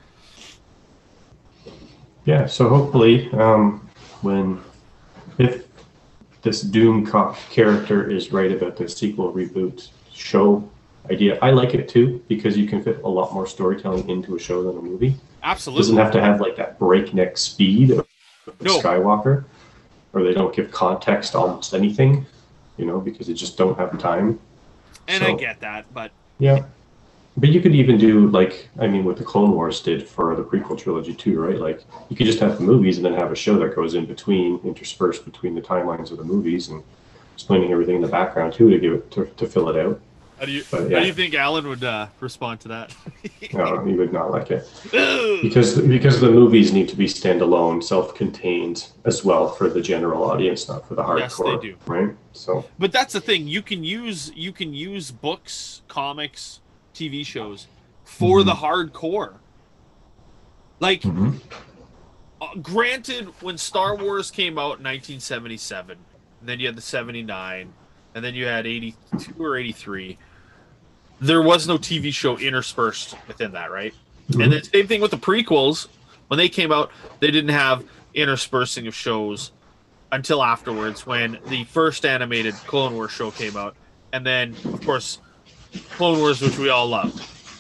Yeah, so hopefully, um, when if this Doom cop character is right about the sequel reboot show idea, I like it too because you can fit a lot more storytelling into a show than a movie. It Absolutely. doesn't have to have like that breakneck speed of No. Skywalker, or they don't give context to almost anything, you know, because they just don't have time. And So- I get that, but Yeah. But you could even do like, I mean, what the Clone Wars did for the prequel trilogy too, right? Like, you could just have the movies and then have a show that goes in between, interspersed between the timelines of the movies, and explaining everything in the background too to give it to, to fill it out. how do you But, how yeah. do you think Alan would uh, respond to that? No, you would not like it Ugh. because because the movies need to be standalone, self-contained as well for the general audience, not for the hardcore. Yes, they do. Right? So But that's the thing. You can use you can use books, comics, T V shows for Mhm. the hardcore. Like, mhm. uh, granted, when Star Wars came out in nineteen seventy-seven, and then you had the seventy-nine, and then you had eighty-two or eighty-three, there was no T V show interspersed within that, right? Mhm. And the same thing with the prequels. When they came out, they didn't have interspersing of shows until afterwards when the first animated Clone Wars show came out. And then, of course, Clone Wars, which we all love.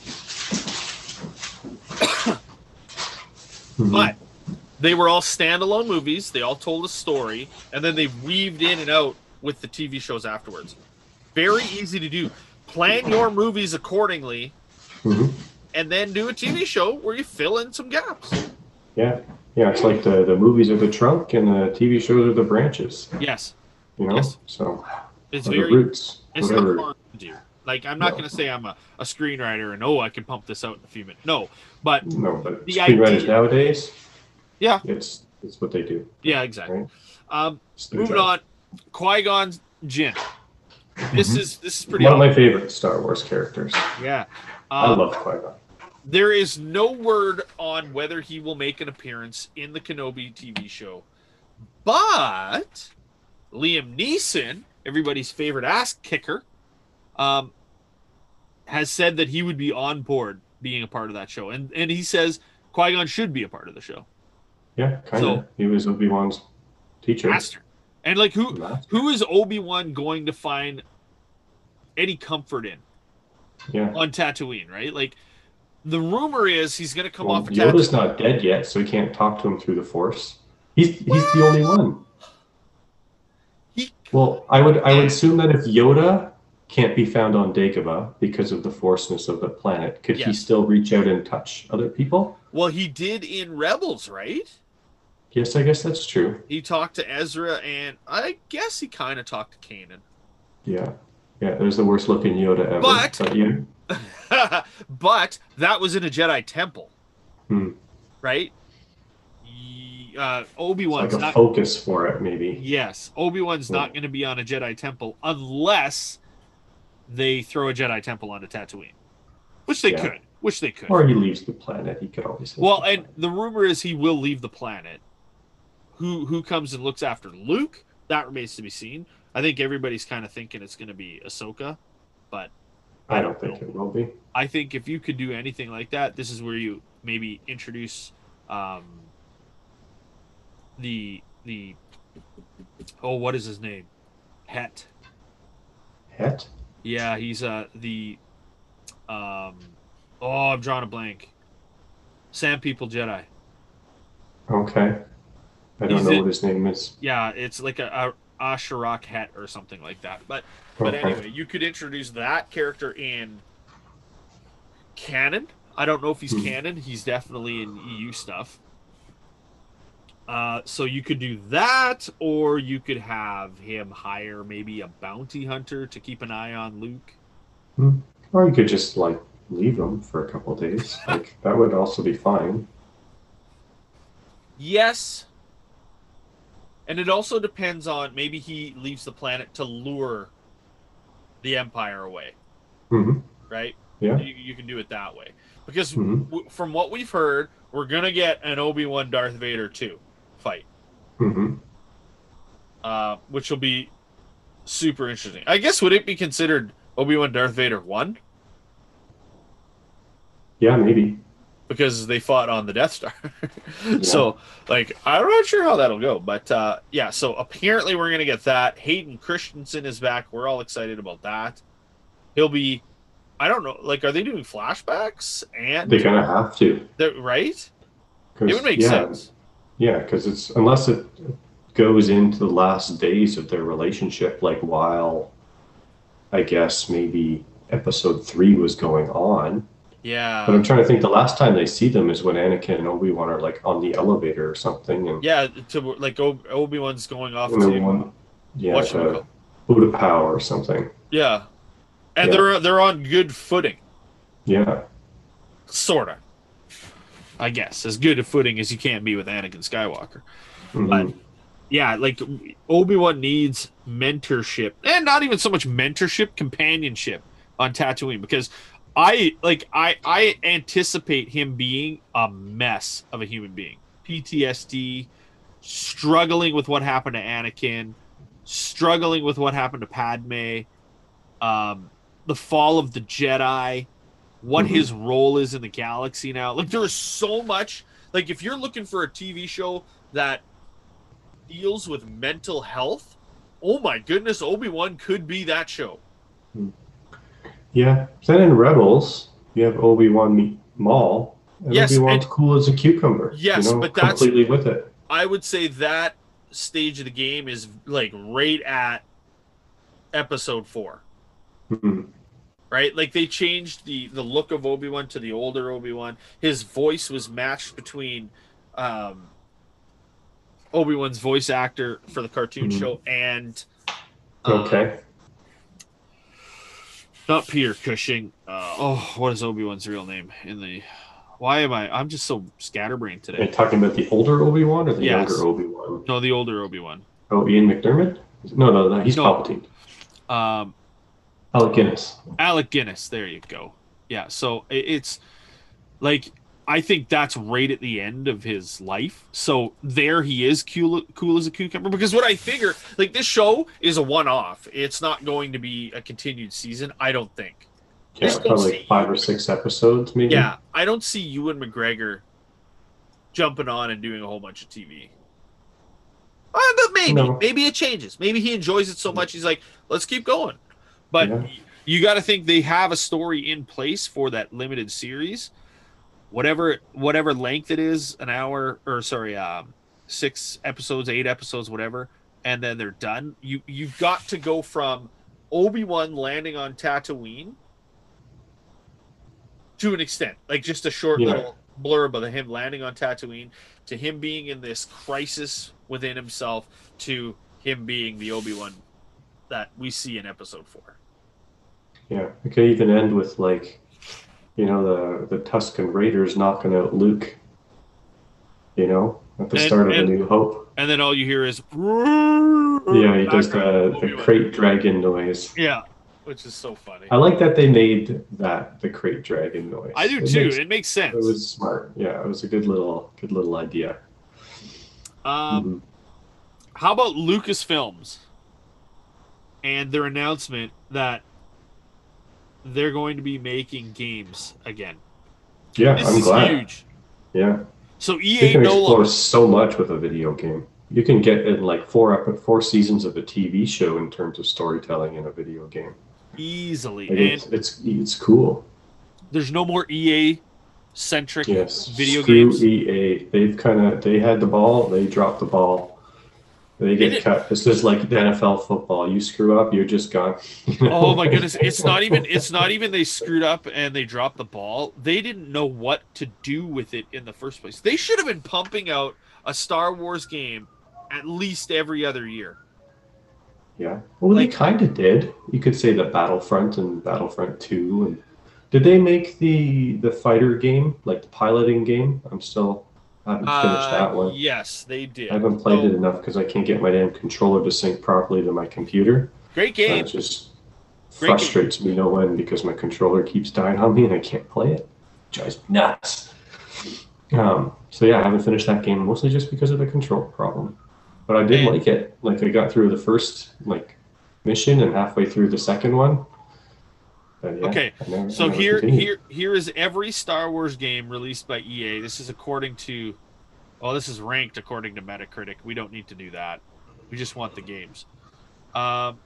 Mhm. But they were all standalone movies. They all told a story. And then they weaved in and out with the T V shows afterwards. Very easy to do. Plan your movies accordingly Mhm. and then do a T V show where you fill in some gaps. Yeah, yeah. It's like the the movies are the trunk and the T V shows are the branches. Yes. You know, Yes. so It's or the very roots, it's whatever. not hard to do. Like, I'm not No. going to say I'm a, a screenwriter and, oh, I can pump this out in a few minutes. No, but No, but The screenwriters idea- nowadays, yeah, it's it's what they do. yeah, exactly. Right. Um, It's their moving job. on, Qui-Gon Jinn. This Mhm. is this is pretty One of awesome. my favorite Star Wars characters. Yeah. I Um, love Qui-Gon. There is no word on whether he will make an appearance in the Kenobi T V show, but Liam Neeson, everybody's favorite ass kicker, um, has said that he would be on board being a part of that show, and and he says Qui-Gon should be a part of the show. Yeah, kind of. so- he was Obi-Wan's teacher. Master, and like who Master. who is Obi-Wan going to find any comfort in Yeah. on Tatooine, right? Like, the rumor is he's going to come Well, off of Yoda's Tatooine. not dead yet, so he can't talk to him through the Force. He's he's the only one. He, Well, I would I would assume that if Yoda can't be found on Dagobah because of the forceness of the planet, could he Yes. still reach out and touch other people? well, he did in Rebels, right? Yes, I guess that's true. He talked to Ezra, and I guess he kind of talked to Kanan. Yeah. Yeah, there's the worst looking Yoda ever. But- yeah. But that was in a Jedi temple, Hmm. right? Ye- Uh, It's Obi-Wan's like a not. focus for it, maybe. Yes, Obi-Wan's not Yeah. going to be on a Jedi temple unless they throw a Jedi temple onto Tatooine, which they Yeah. could. Which they could. Or he leaves the planet. He could always leave Well, the and planet. the rumor is he will leave the planet. Who who comes and looks after Luke? That remains to be seen. I think everybody's kind of thinking it's going to be Ahsoka, but I don't think it will be. I think if you could do anything like that, this is where you maybe introduce um, the the oh, what is his name? Het. Het? Yeah, he's uh the um oh, I'm drawing a blank. Sand People Jedi. Okay. I don't He's know in- what his name is. Yeah, it's like a, a Asherak Het or something like that. But but Okay. anyway, you could introduce that character in canon. I don't know if he's Hmm. canon. He's definitely in E U stuff. Uh, so you could do that, or you could have him hire maybe a bounty hunter to keep an eye on Luke. Or you could just like leave him for a couple of days. Like that would also be fine. Yes. And it also depends on maybe he leaves the planet to lure the Empire away, hmm right? Yeah. You, you can do it that way. Because Mhm. w- from what we've heard, we're going to get an Obi-Wan Darth Vader two fight, hmm uh, which will be super interesting. I guess would it be considered Obi-Wan Darth Vader won Yeah, maybe. because they fought on the Death Star. So, like, I'm not sure how that'll go. But, uh, yeah, so apparently we're going to get that. Hayden Christensen is back. We're all excited about that. He'll be, I don't know, like, are they doing flashbacks? And They're gonna have to. they're- right? 'Cause, It would make yeah, sense. Yeah, because it's unless it goes into the last days of their relationship, like while I guess maybe episode three was going on. Yeah. But I'm trying to think. The last time they see them is when Anakin and Obi-Wan are like on the elevator or something, and Yeah, to like Ob- Obi-Wan's going off and to then one, yeah, whatchamacallit? to Utapau or something. Yeah. And Yeah. they're they're on good footing. Yeah, Sorta. I guess. As good a footing as you can be with Anakin Skywalker. Mhm. But yeah, like Obi-Wan needs mentorship. And not even so much mentorship, companionship on Tatooine. Because I like I I anticipate him being a mess of a human being. P T S D, struggling with what happened to Anakin, struggling with what happened to Padme, um, the fall of the Jedi, what Mhm. his role is in the galaxy now. Like there is so much. Like if you're looking for a T V show that deals with mental health, oh my goodness, Obi-Wan could be that show. yeah. Then in Rebels, you have Obi-Wan meet Maul, and Yes, Obi-Wan's and- cool as a cucumber. Yes, you know, but that's- completely with it. I would say that stage of the game is like right at episode four. Mhm. Right? Like they changed the the look of Obi-Wan to the older Obi-Wan. His voice was matched between um Obi-Wan's voice actor for the cartoon Mhm. show and uh, Okay. not Peter Cushing. Uh, oh, what is Obi-Wan's real name in the why am I I'm just so scatterbrained Are you today. talking about the older Obi-Wan or the Yes. younger Obi-Wan? No, the older Obi-Wan. Oh, Ian McDermott? No, no, no. He's No. Palpatine. Um Alec Guinness. Alec Guinness, there you go. Yeah, so it- it's like I think that's right at the end of his life. So there he is, cool, cool as a cucumber. Because what I figure, like this show is a one-off. It's not going to be a continued season. I don't think. Yeah, just don't probably see- five or six episodes, maybe. Yeah, I don't see Ewan McGregor jumping on and doing a whole bunch of T V. Uh, but maybe, No. maybe it changes. Maybe he enjoys it so much he's like, let's keep going. But Yeah. y- you got to think they have a story in place for that limited series, whatever whatever length it is, an hour or sorry, um, six episodes, eight episodes, whatever, and then they're done. You you've got to go from Obi-Wan landing on Tatooine to an extent, like just a short Yeah. little blurb of him landing on Tatooine, to him being in this crisis within himself, to him being the Obi-Wan that we see in episode four. Yeah. It could even end with like, you know, the the Tusken Raiders knocking out Luke. You know, at the And- start of and- A New Hope. And then all you hear is Yeah, he does the, the Obi-Wan. crate dragon noise. Yeah, which is so funny. I like that they made that the crate dragon noise. I do It too. makes- It makes sense. it was smart. Yeah, it was a good little good little idea. um, Mhm. How about Lucasfilms and their announcement that they're going to be making games again? Yeah, This I'm is glad. huge. Yeah. So You E A can no explore longer so much with a video game. You can get in like four ep- four seasons of a T V show in terms of storytelling in a video game. easily, Like, and it's, it's it's cool. there's no more E A centric Yes. video Screw games. E A. They've kind of they had the ball. They dropped the ball. They They get did- cut. It's just like the N F L football. You screw up, you're just gone. You know? Oh my goodness! It's not even. It's not even. They screwed up and they dropped the ball. They didn't know what to do with it in the first place. They should have been pumping out a Star Wars game at least every other year. Yeah. Well, Like- they kind of did. You could say that Battlefront and Battlefront Two, and did they make the the fighter game, like the piloting game? I'm still I haven't finished Uh, that one. Yes, they did. I haven't played So, it enough because I can't get my damn controller to sync properly to my computer. Great So game. it just Great game. frustrates me no end because my controller keeps dying on me and I can't play it. It drives me nuts. Um, so yeah, I haven't finished that game mostly just because of the control problem. But I did And- like it. Like I got through the first like mission and halfway through the second one. But yeah, Okay, I never, I so never here, continued. here, here is every Star Wars game released by E A. This is according to, well, this is ranked according to Metacritic. We don't need to do that. We just want the games. Um,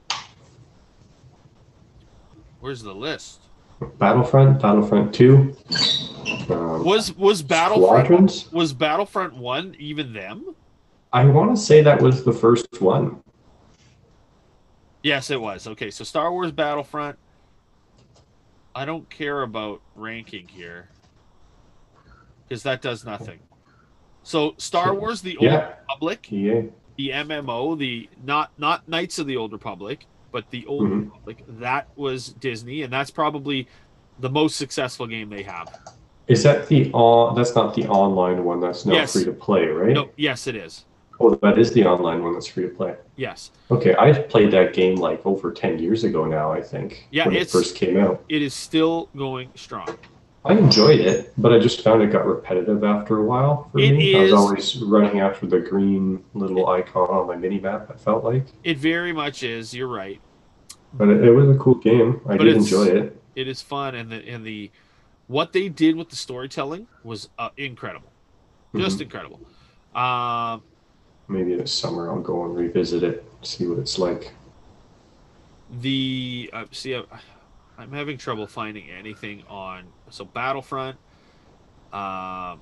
where's the list? Battlefront, Battlefront two. Um, Was was Battlefront Squadrons? was Battlefront One even them? I want to say that was the first one. Yes, it was. Okay, so Star Wars Battlefront. I don't care about ranking here because that does nothing. So Star Wars: The Old Yeah. Republic, E A. the M M O, the not not Knights of the Old Republic, but the Old Mhm. Republic. That was Disney, and that's probably the most successful game they have. Is that the on? That's not the online one. That's now Yes. free to play, right? No, yes, it is. Oh, that is the online one that's free to play. Yes, Okay, I played that game like over ten years ago now, I think, Yeah, when it it's- first came out. it is still going strong. I enjoyed it, but I just found it got repetitive after a while for It me. I was is- always running after the green little icon on my mini map, I felt like. It very much is. You're right. But it, it was a cool game. I But did it's- enjoy it. It is fun, and the and the what they did with the storytelling was uh, incredible, just Mhm. incredible. Um, Maybe this summer I'll go and revisit it, see what it's like. the uh, see, I, I'm having trouble finding anything on so Battlefront. Um,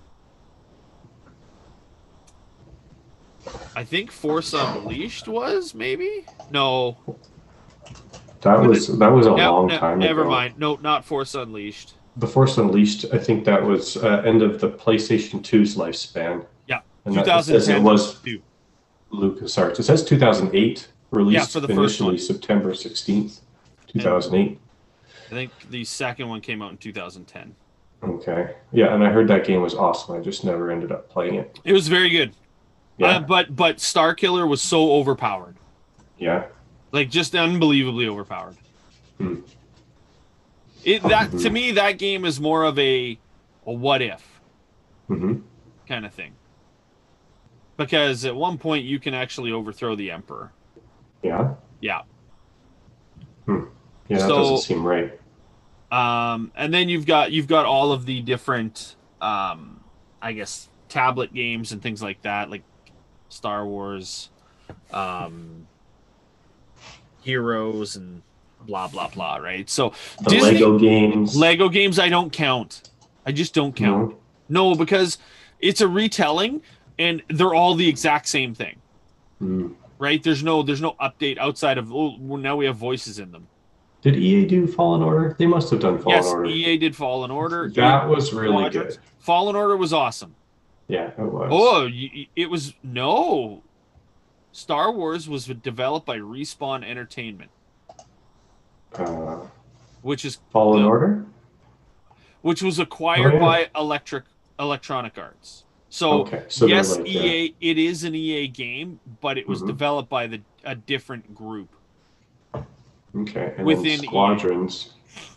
I think Force Unleashed was maybe no. That But was that was a No, long no, time never ago. mind. No, not Force Unleashed. The Force Unleashed, I think that was uh, end of the PlayStation two's lifespan. Yeah, And that, it says it twenty ten was two. LucasArts. It says two thousand eight, released for the first initially one. September sixteenth, two thousand eight. I think the second one came out in two thousand ten. Okay. Yeah, and I heard that game was awesome. I just never ended up playing it. It was very good. Yeah. Uh, but but Star Killer was so overpowered, yeah. like just unbelievably overpowered. Hmm. It that to me that game is more of a a what if hmm kind of thing, because at one point you can actually overthrow the Emperor. Yeah. Yeah. Yeah, that So- doesn't seem right. Um, and then you've got you've got all of the different, um, I guess, tablet games and things like that, like Star Wars, um, Heroes, and blah blah blah. Right? So The Disney Lego games. Lego games, I don't count. I just don't count. No. No, because it's a retelling, and they're all the exact same thing. Hmm. Right? There's no there's no update outside of oh well, now we have voices in them. Did E A do Fallen Order? They must have done Fallen Yes, Order. E A did Fallen Order. That was really Squadrons. good. Fallen Order was awesome. Yeah, it was. Oh, y- it was no. Star Wars was developed by Respawn Entertainment, Uh, which is Fallen the- Order? which was acquired Oh, yeah. by Electric Electronic Arts. So, Okay, so they're yes, like, E A it is an E A game, but it was Mhm. developed by the a different group. Okay, and Within then E A. Squadrons.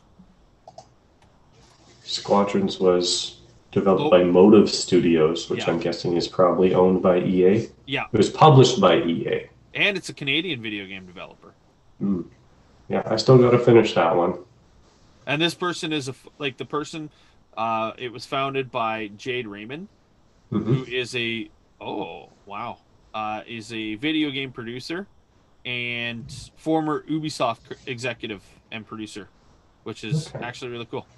Squadrons was developed Oh. by Motive Studios, which Yeah. I'm guessing is probably owned by E A. Yeah, It was published by E A. and it's a Canadian video game developer. Mm. Yeah, I still got to finish that one. And this person is a f- like the person. Uh, it was founded by Jade Raymond, hmm who is a oh wow uh, is a video game producer and former Ubisoft cr- executive and producer, which is Okay. actually really cool.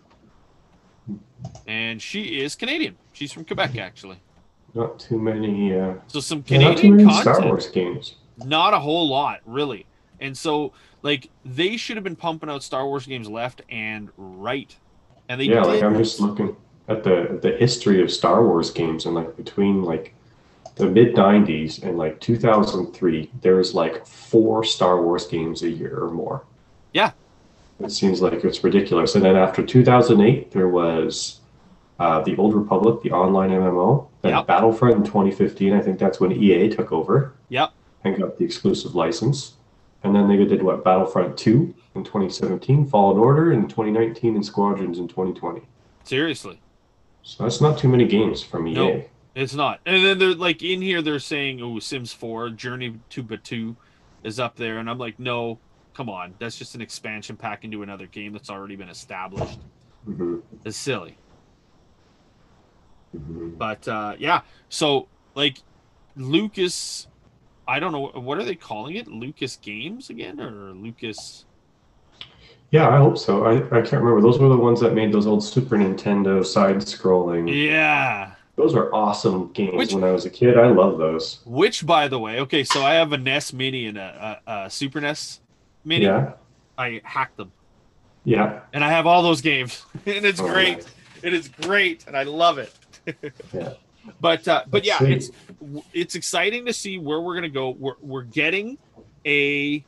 And she is Canadian. She's from Quebec, actually. Not too many. Uh, So some yeah, not too Canadian many content. Star Wars games. Not a whole lot, really. And so, like, they should have been pumping out Star Wars games left and right. And they Yeah, did. like I'm just looking at the at the history of Star Wars games, and like between like the mid nineties and like two thousand three, there was like four Star Wars games a year or more. Yeah. It seems like it's ridiculous. And then after two thousand eight, there was uh, the Old Republic, the online M M O, then Yep. Battlefront in twenty fifteen. I think that's when E A took over Yep. and got the exclusive license. And then they did what, Battlefront two in twenty seventeen, Fallen Order in twenty nineteen, and Squadrons in twenty twenty. Seriously. So that's not too many games from E A. No. It's not. And then they're like in here they're saying, oh, Sims four, Journey to Batuu is up there. And I'm like, no, come on, that's just an expansion pack into another game that's already been established. Mm-hmm. It's silly. Mm-hmm. But uh, yeah, so like Lucas, I don't know what are they calling it, Lucas Games again, or Lucas? Yeah, I hope so. I, I can't remember. Those were the ones that made those old Super Nintendo side-scrolling. Yeah. Those were awesome games Which, when I was a kid. I love those. Which, by the way, okay, so I have a N E S Mini and a, a, a Super N E S Mini. Yeah. I hacked them. Yeah. And I have all those games, and it's Oh, great. nice. It is great, and I love it. Yeah. But uh, but Let's yeah, see. it's it's exciting to see where we're gonna go. We're we're getting a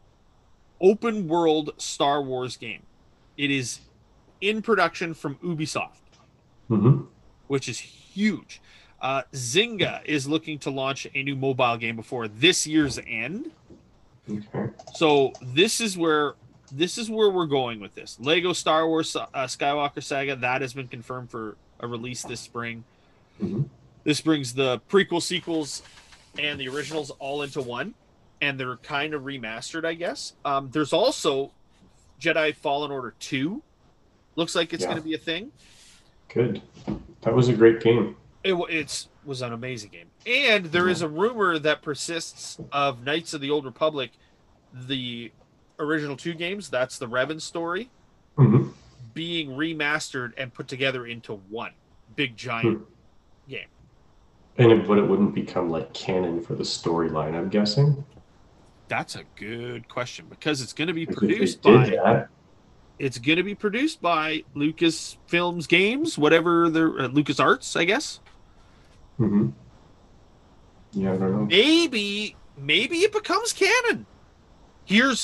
open world Star Wars game. It is in production from Ubisoft, Mm-hmm. which is huge. Uh, Zynga is looking to launch a new mobile game before this year's end. Okay. So this is where this is where we're going with this. Lego Star Wars uh, Skywalker Saga, that has been confirmed for a release this spring. Mm-hmm. This brings the prequel, sequels, and the originals all into one, and they're kind of remastered, I guess. Um, there's also Jedi Fallen Order two. Looks like it's Yeah. going to be a thing. Good. That was a great game. It wa- it's was an amazing game. And there is a rumor that persists of Knights of the Old Republic, the original two games, that's the Revan story, Mm-hmm. being remastered and put together into one big giant Hmm. game. And it, but it wouldn't become like canon for the storyline, I'm guessing. That's a good question, because it's going to be Because if they produced did by that, it's going to be produced by Lucasfilms Games, whatever the uh, LucasArts, I guess. mm-hmm. Yeah, I don't know. Maybe maybe it becomes canon. Here's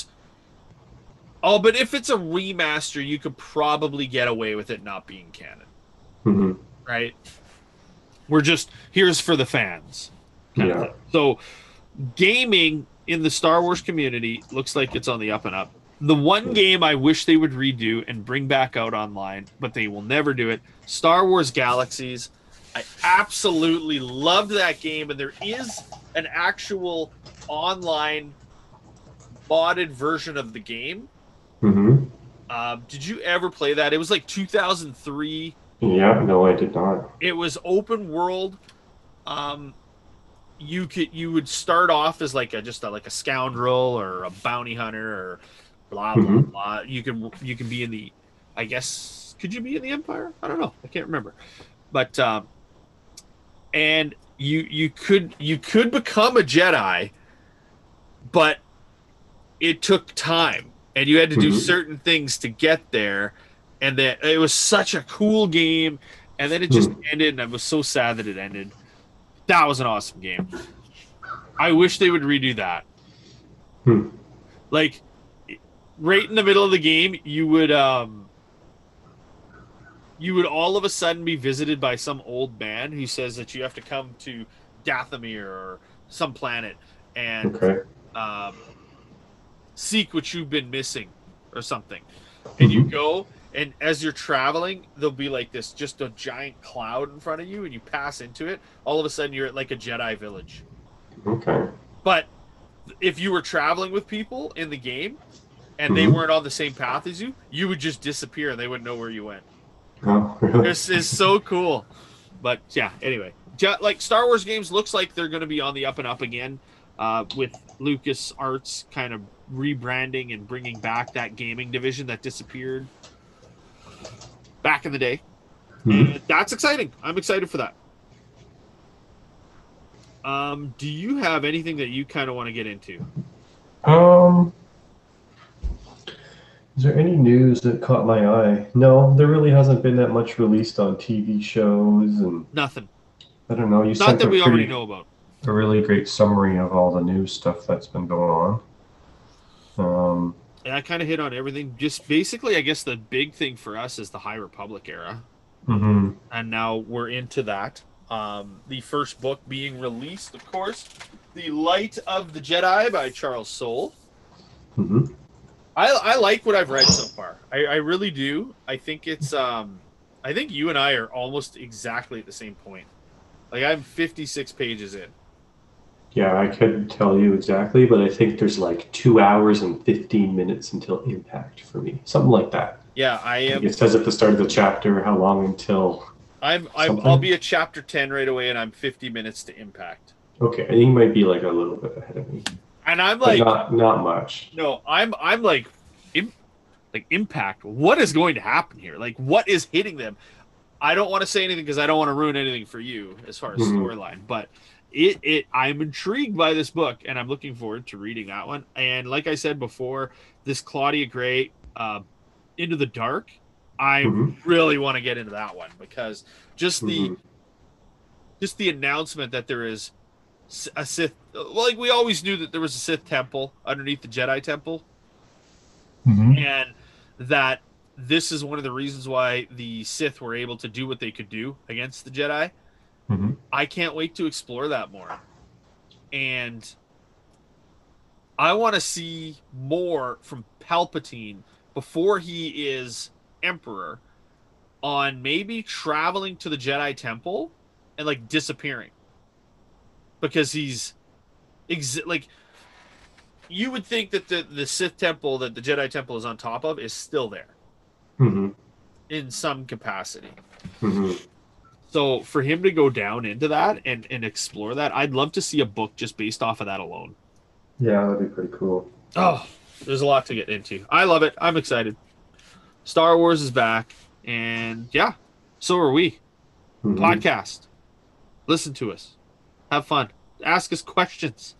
oh, but if it's a remaster, you could probably get away with it not being canon, Mm-hmm. right? We're just here's for the fans. kind of Yeah. thing. So gaming in the Star Wars community looks like it's on the up and up. The one game I wish they would redo and bring back out online, but they will never do it, Star Wars Galaxies. I absolutely loved that game, and there is an actual online modded version of the game. Mm-hmm. Um, did you ever play that? It was like two thousand three. Yeah, no, I did not. It was open world. Um, you could you would start off as like a just a, like a scoundrel or a bounty hunter or blah blah Mhm. blah. You can you can be in the, I guess, could you be in the Empire? I don't know. I can't remember. But um, and you you could you could become a Jedi, but it took time, and you had to do Mhm. certain things to get there, and that it was such a cool game, and then it just Hmm. ended, and I was so sad that it ended. That was an awesome game. I wish they would redo that. Hmm. Like right in the middle of the game, you would um you would all of a sudden be visited by some old man who says that you have to come to Dathomir or some planet and Okay. um, seek what you've been missing or something. And you Mhm. go, and as you're traveling, there'll be like this just a giant cloud in front of you, and you pass into it. All of a sudden, you're at like a Jedi village. Okay. But if you were traveling with people in the game and they Mhm. weren't on the same path as you, you would just disappear and they wouldn't know where you went. Oh, really? This is so cool. But yeah, anyway, Ja- like Star Wars games looks like they're going to be on the up and up again, uh, with Lucas Arts kind of rebranding and bringing back that gaming division that disappeared back in the day. Mhm. And that's exciting. I'm excited for that. Um, do you have anything that you kind of want to get into? Um, is there any news that caught my eye? No, there really hasn't been that much released on T V shows, and Nothing. I don't know. You Not sent that a we pretty, already know about. a really great summary of all the new stuff that's been going on. Um, And I kind of hit on everything. Just basically, I guess the big thing for us is the High Republic era. mhm. And now we're into that. Um, the first book being released, of course, The Light of the Jedi by Charles Soule. Mhm. I, I like what I've read so far. I, I really do. I think it's um, I think you and I are almost exactly at the same point. Like I'm fifty-six pages in. Yeah, I couldn't tell you exactly, but I think there's like two hours and fifteen minutes until impact for me. Something like that. Yeah, I Like am. it says at the start of the chapter how long until I'm. I'm. I'll something. be at chapter ten right away, and I'm fifty minutes to impact. Okay, I think you might be like a little bit ahead of me, And I'm but like, not not much. no, I'm. I'm like, im- like impact. What is going to happen here? Like, what is hitting them? I don't want to say anything because I don't want to ruin anything for you as far as Mhm. storyline, but it it I'm intrigued by this book and I'm looking forward to reading that one. And like I said before, this Claudia Gray uh, Into the Dark, I Mhm. really want to get into that one because just the Mhm. just the announcement that there is a Sith, like we always knew that there was a Sith temple underneath the Jedi temple, Mhm. and that this is one of the reasons why the Sith were able to do what they could do against the Jedi. Mhm. I can't wait to explore that more. And I want to see more from Palpatine before he is Emperor on maybe traveling to the Jedi Temple and like disappearing. Because he's ex- like you would think that the, the Sith Temple that the Jedi Temple is on top of is still there Mhm. in some capacity. Mhm. So for him to go down into that and, and explore that, I'd love to see a book just based off of that alone. Yeah, that'd be pretty cool. Oh, there's a lot to get into. I love it. I'm excited. Star Wars is back. And yeah, so are we. Mhm. Podcast. Listen to us. Have fun. Ask us questions.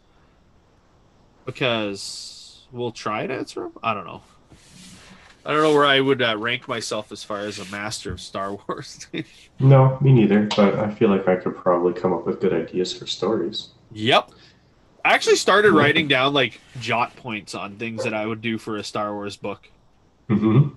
Because we'll try and answer them. I don't know. I don't know where I would uh, rank myself as far as a master of Star Wars. No, me neither. But I feel like I could probably come up with good ideas for stories. Yep. I actually started writing down like jot points on things that I would do for a Star Wars book. Mm-hmm.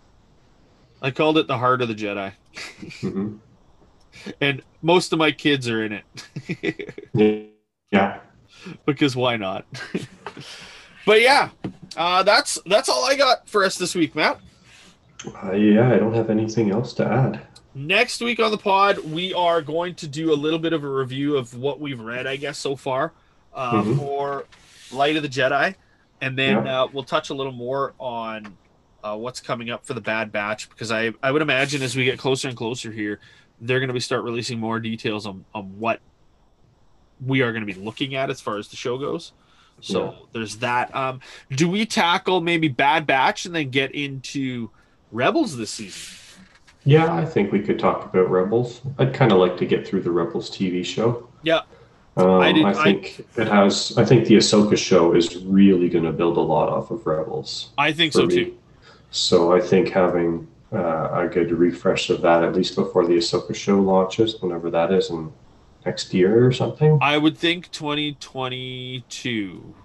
I called it The Heart of the Jedi. Mm-hmm. And most of my kids are in it. Yeah. Yeah. Because why not? But yeah, uh, that's that's all I got for us this week, Matt. Uh, yeah, I don't have anything else to add. Next week on the pod, we are going to do a little bit of a review of what we've read, I guess, so far uh, Mhm. for Light of the Jedi. And then Yeah. uh, we'll touch a little more on uh, what's coming up for the Bad Batch, because I, I would imagine as we get closer and closer here, they're going to be start releasing more details on, on what we are going to be looking at as far as the show goes. So Yeah. there's that. Um, do we tackle maybe Bad Batch and then get into Rebels this season? Yeah, I think we could talk about Rebels. I'd kind of like to get through the Rebels T V show. Yeah. Um, I I, did- think it has. I think the Ahsoka show is really going to build a lot off of Rebels. I think for so me. too. So I think having uh, a good refresh of that, at least before the Ahsoka show launches, whenever that is, in next year or something. I would think twenty twenty-two.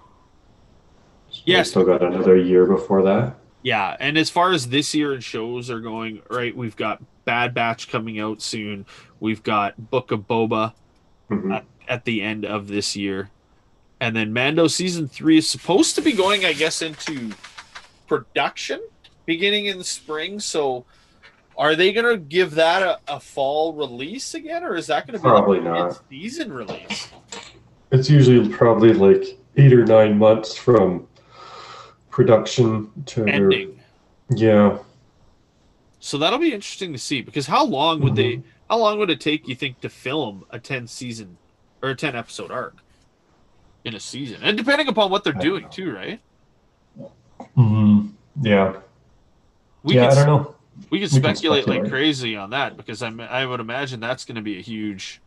So Yes. we still got another year before that. Yeah, and as far as this year and shows are going, right, we've got Bad Batch coming out soon. We've got Book of Boba Mhm. at, at the end of this year. And then Mando season three is supposed to be going, I guess, into production beginning in the spring. So are they going to give that a, a fall release again, or is that going to be Probably like not. a season release? It's usually probably like eight or nine months from production to Ending. Yeah. So that'll be interesting to see, because how long would they how long would it take, you think, to film a ten season or a ten episode arc in a season? And depending upon what they're I doing don't too, right? Mm-hmm. Yeah. We yeah, could I don't know. we could We can speculate like speculate. crazy on that, because I I would imagine that's going to be a huge.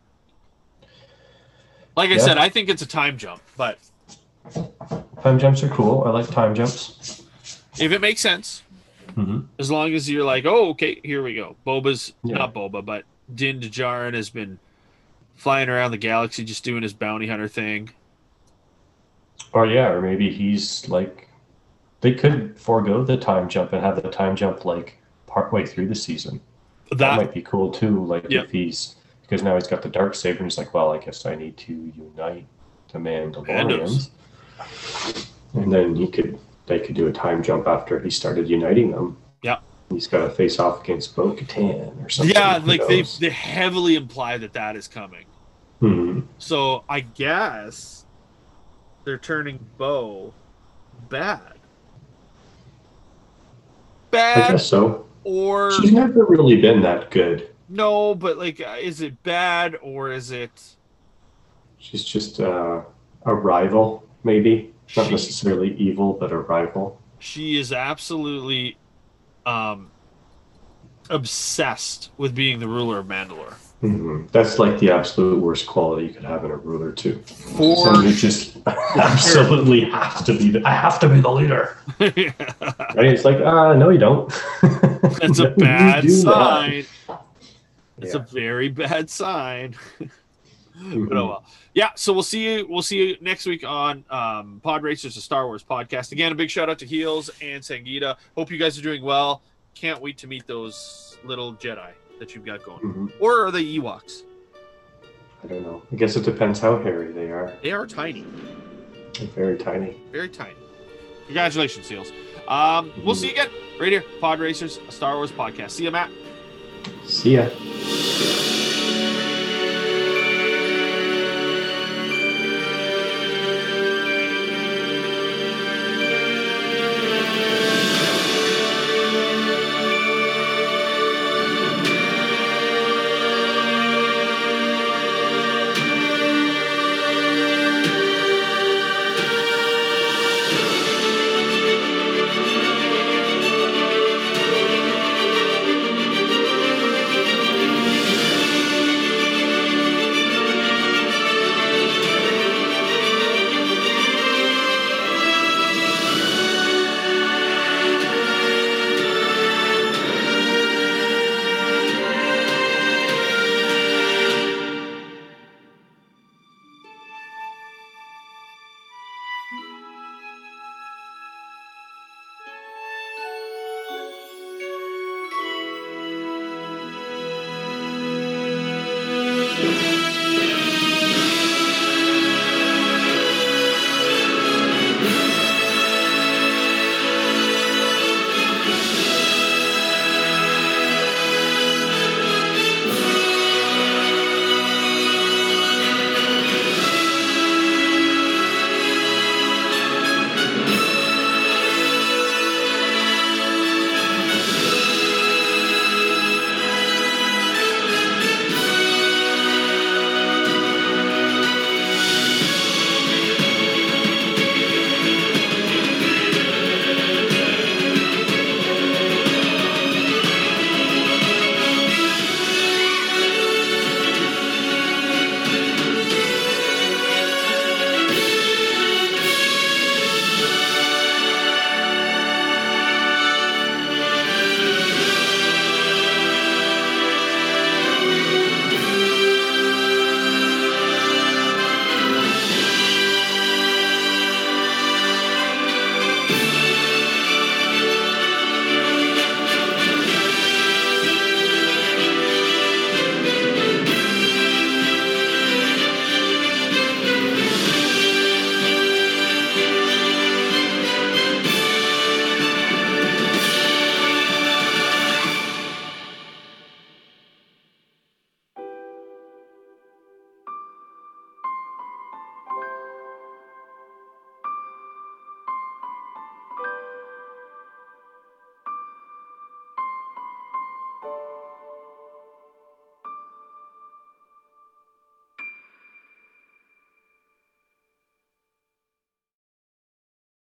Like I Yeah. said, I think it's a time jump, but Time jumps are cool. I like time jumps. if it makes sense, Mm-hmm. as long as you're like, oh, okay, here we go. Boba's Yeah. not Boba, but Din Djarin has been flying around the galaxy just doing his bounty hunter thing. Or yeah, or maybe he's like, they could forego the time jump and have the time jump like partway through the season. That, That might be cool too. Like Yep. if he's, because now he's got the dark saber and he's like, well, I guess I need to unite the Mandalorians. And then he could, they could do a time jump after he started uniting them. Yeah. He's got to face off against Bo-Katan or something. Yeah, Who like they knows? they heavily imply that that is coming. Mhm. So I guess they're turning Bo bad. I Bad guess so. or She's never really been that good. no, but like, uh, is it bad or is it? She's just uh, a rival, maybe. Not She- necessarily evil, but a rival. She is absolutely um, obsessed with being the ruler of Mandalore. hmm That's like the absolute worst quality you could have in a ruler, too. For Someone who just absolutely has to be the, I have to be the leader. Right? It's like, uh, no, you don't. That's a No, you bad do not. sign. It's Yeah. a very bad sign. Mhm. But oh well. Yeah, so we'll see you we'll see you next week on um, Pod Racers, a Star Wars podcast. Again, a big shout out to Heels and Sangita. Hope you guys are doing well. Can't wait to meet those little Jedi that you've got going. Mhm. Or are they Ewoks? I don't know. I guess it depends how hairy they are. They are tiny. They're very tiny. Very tiny. Congratulations, Seals. Um, we'll see you again right here. Pod Racers, a Star Wars podcast. See you, Matt. See ya.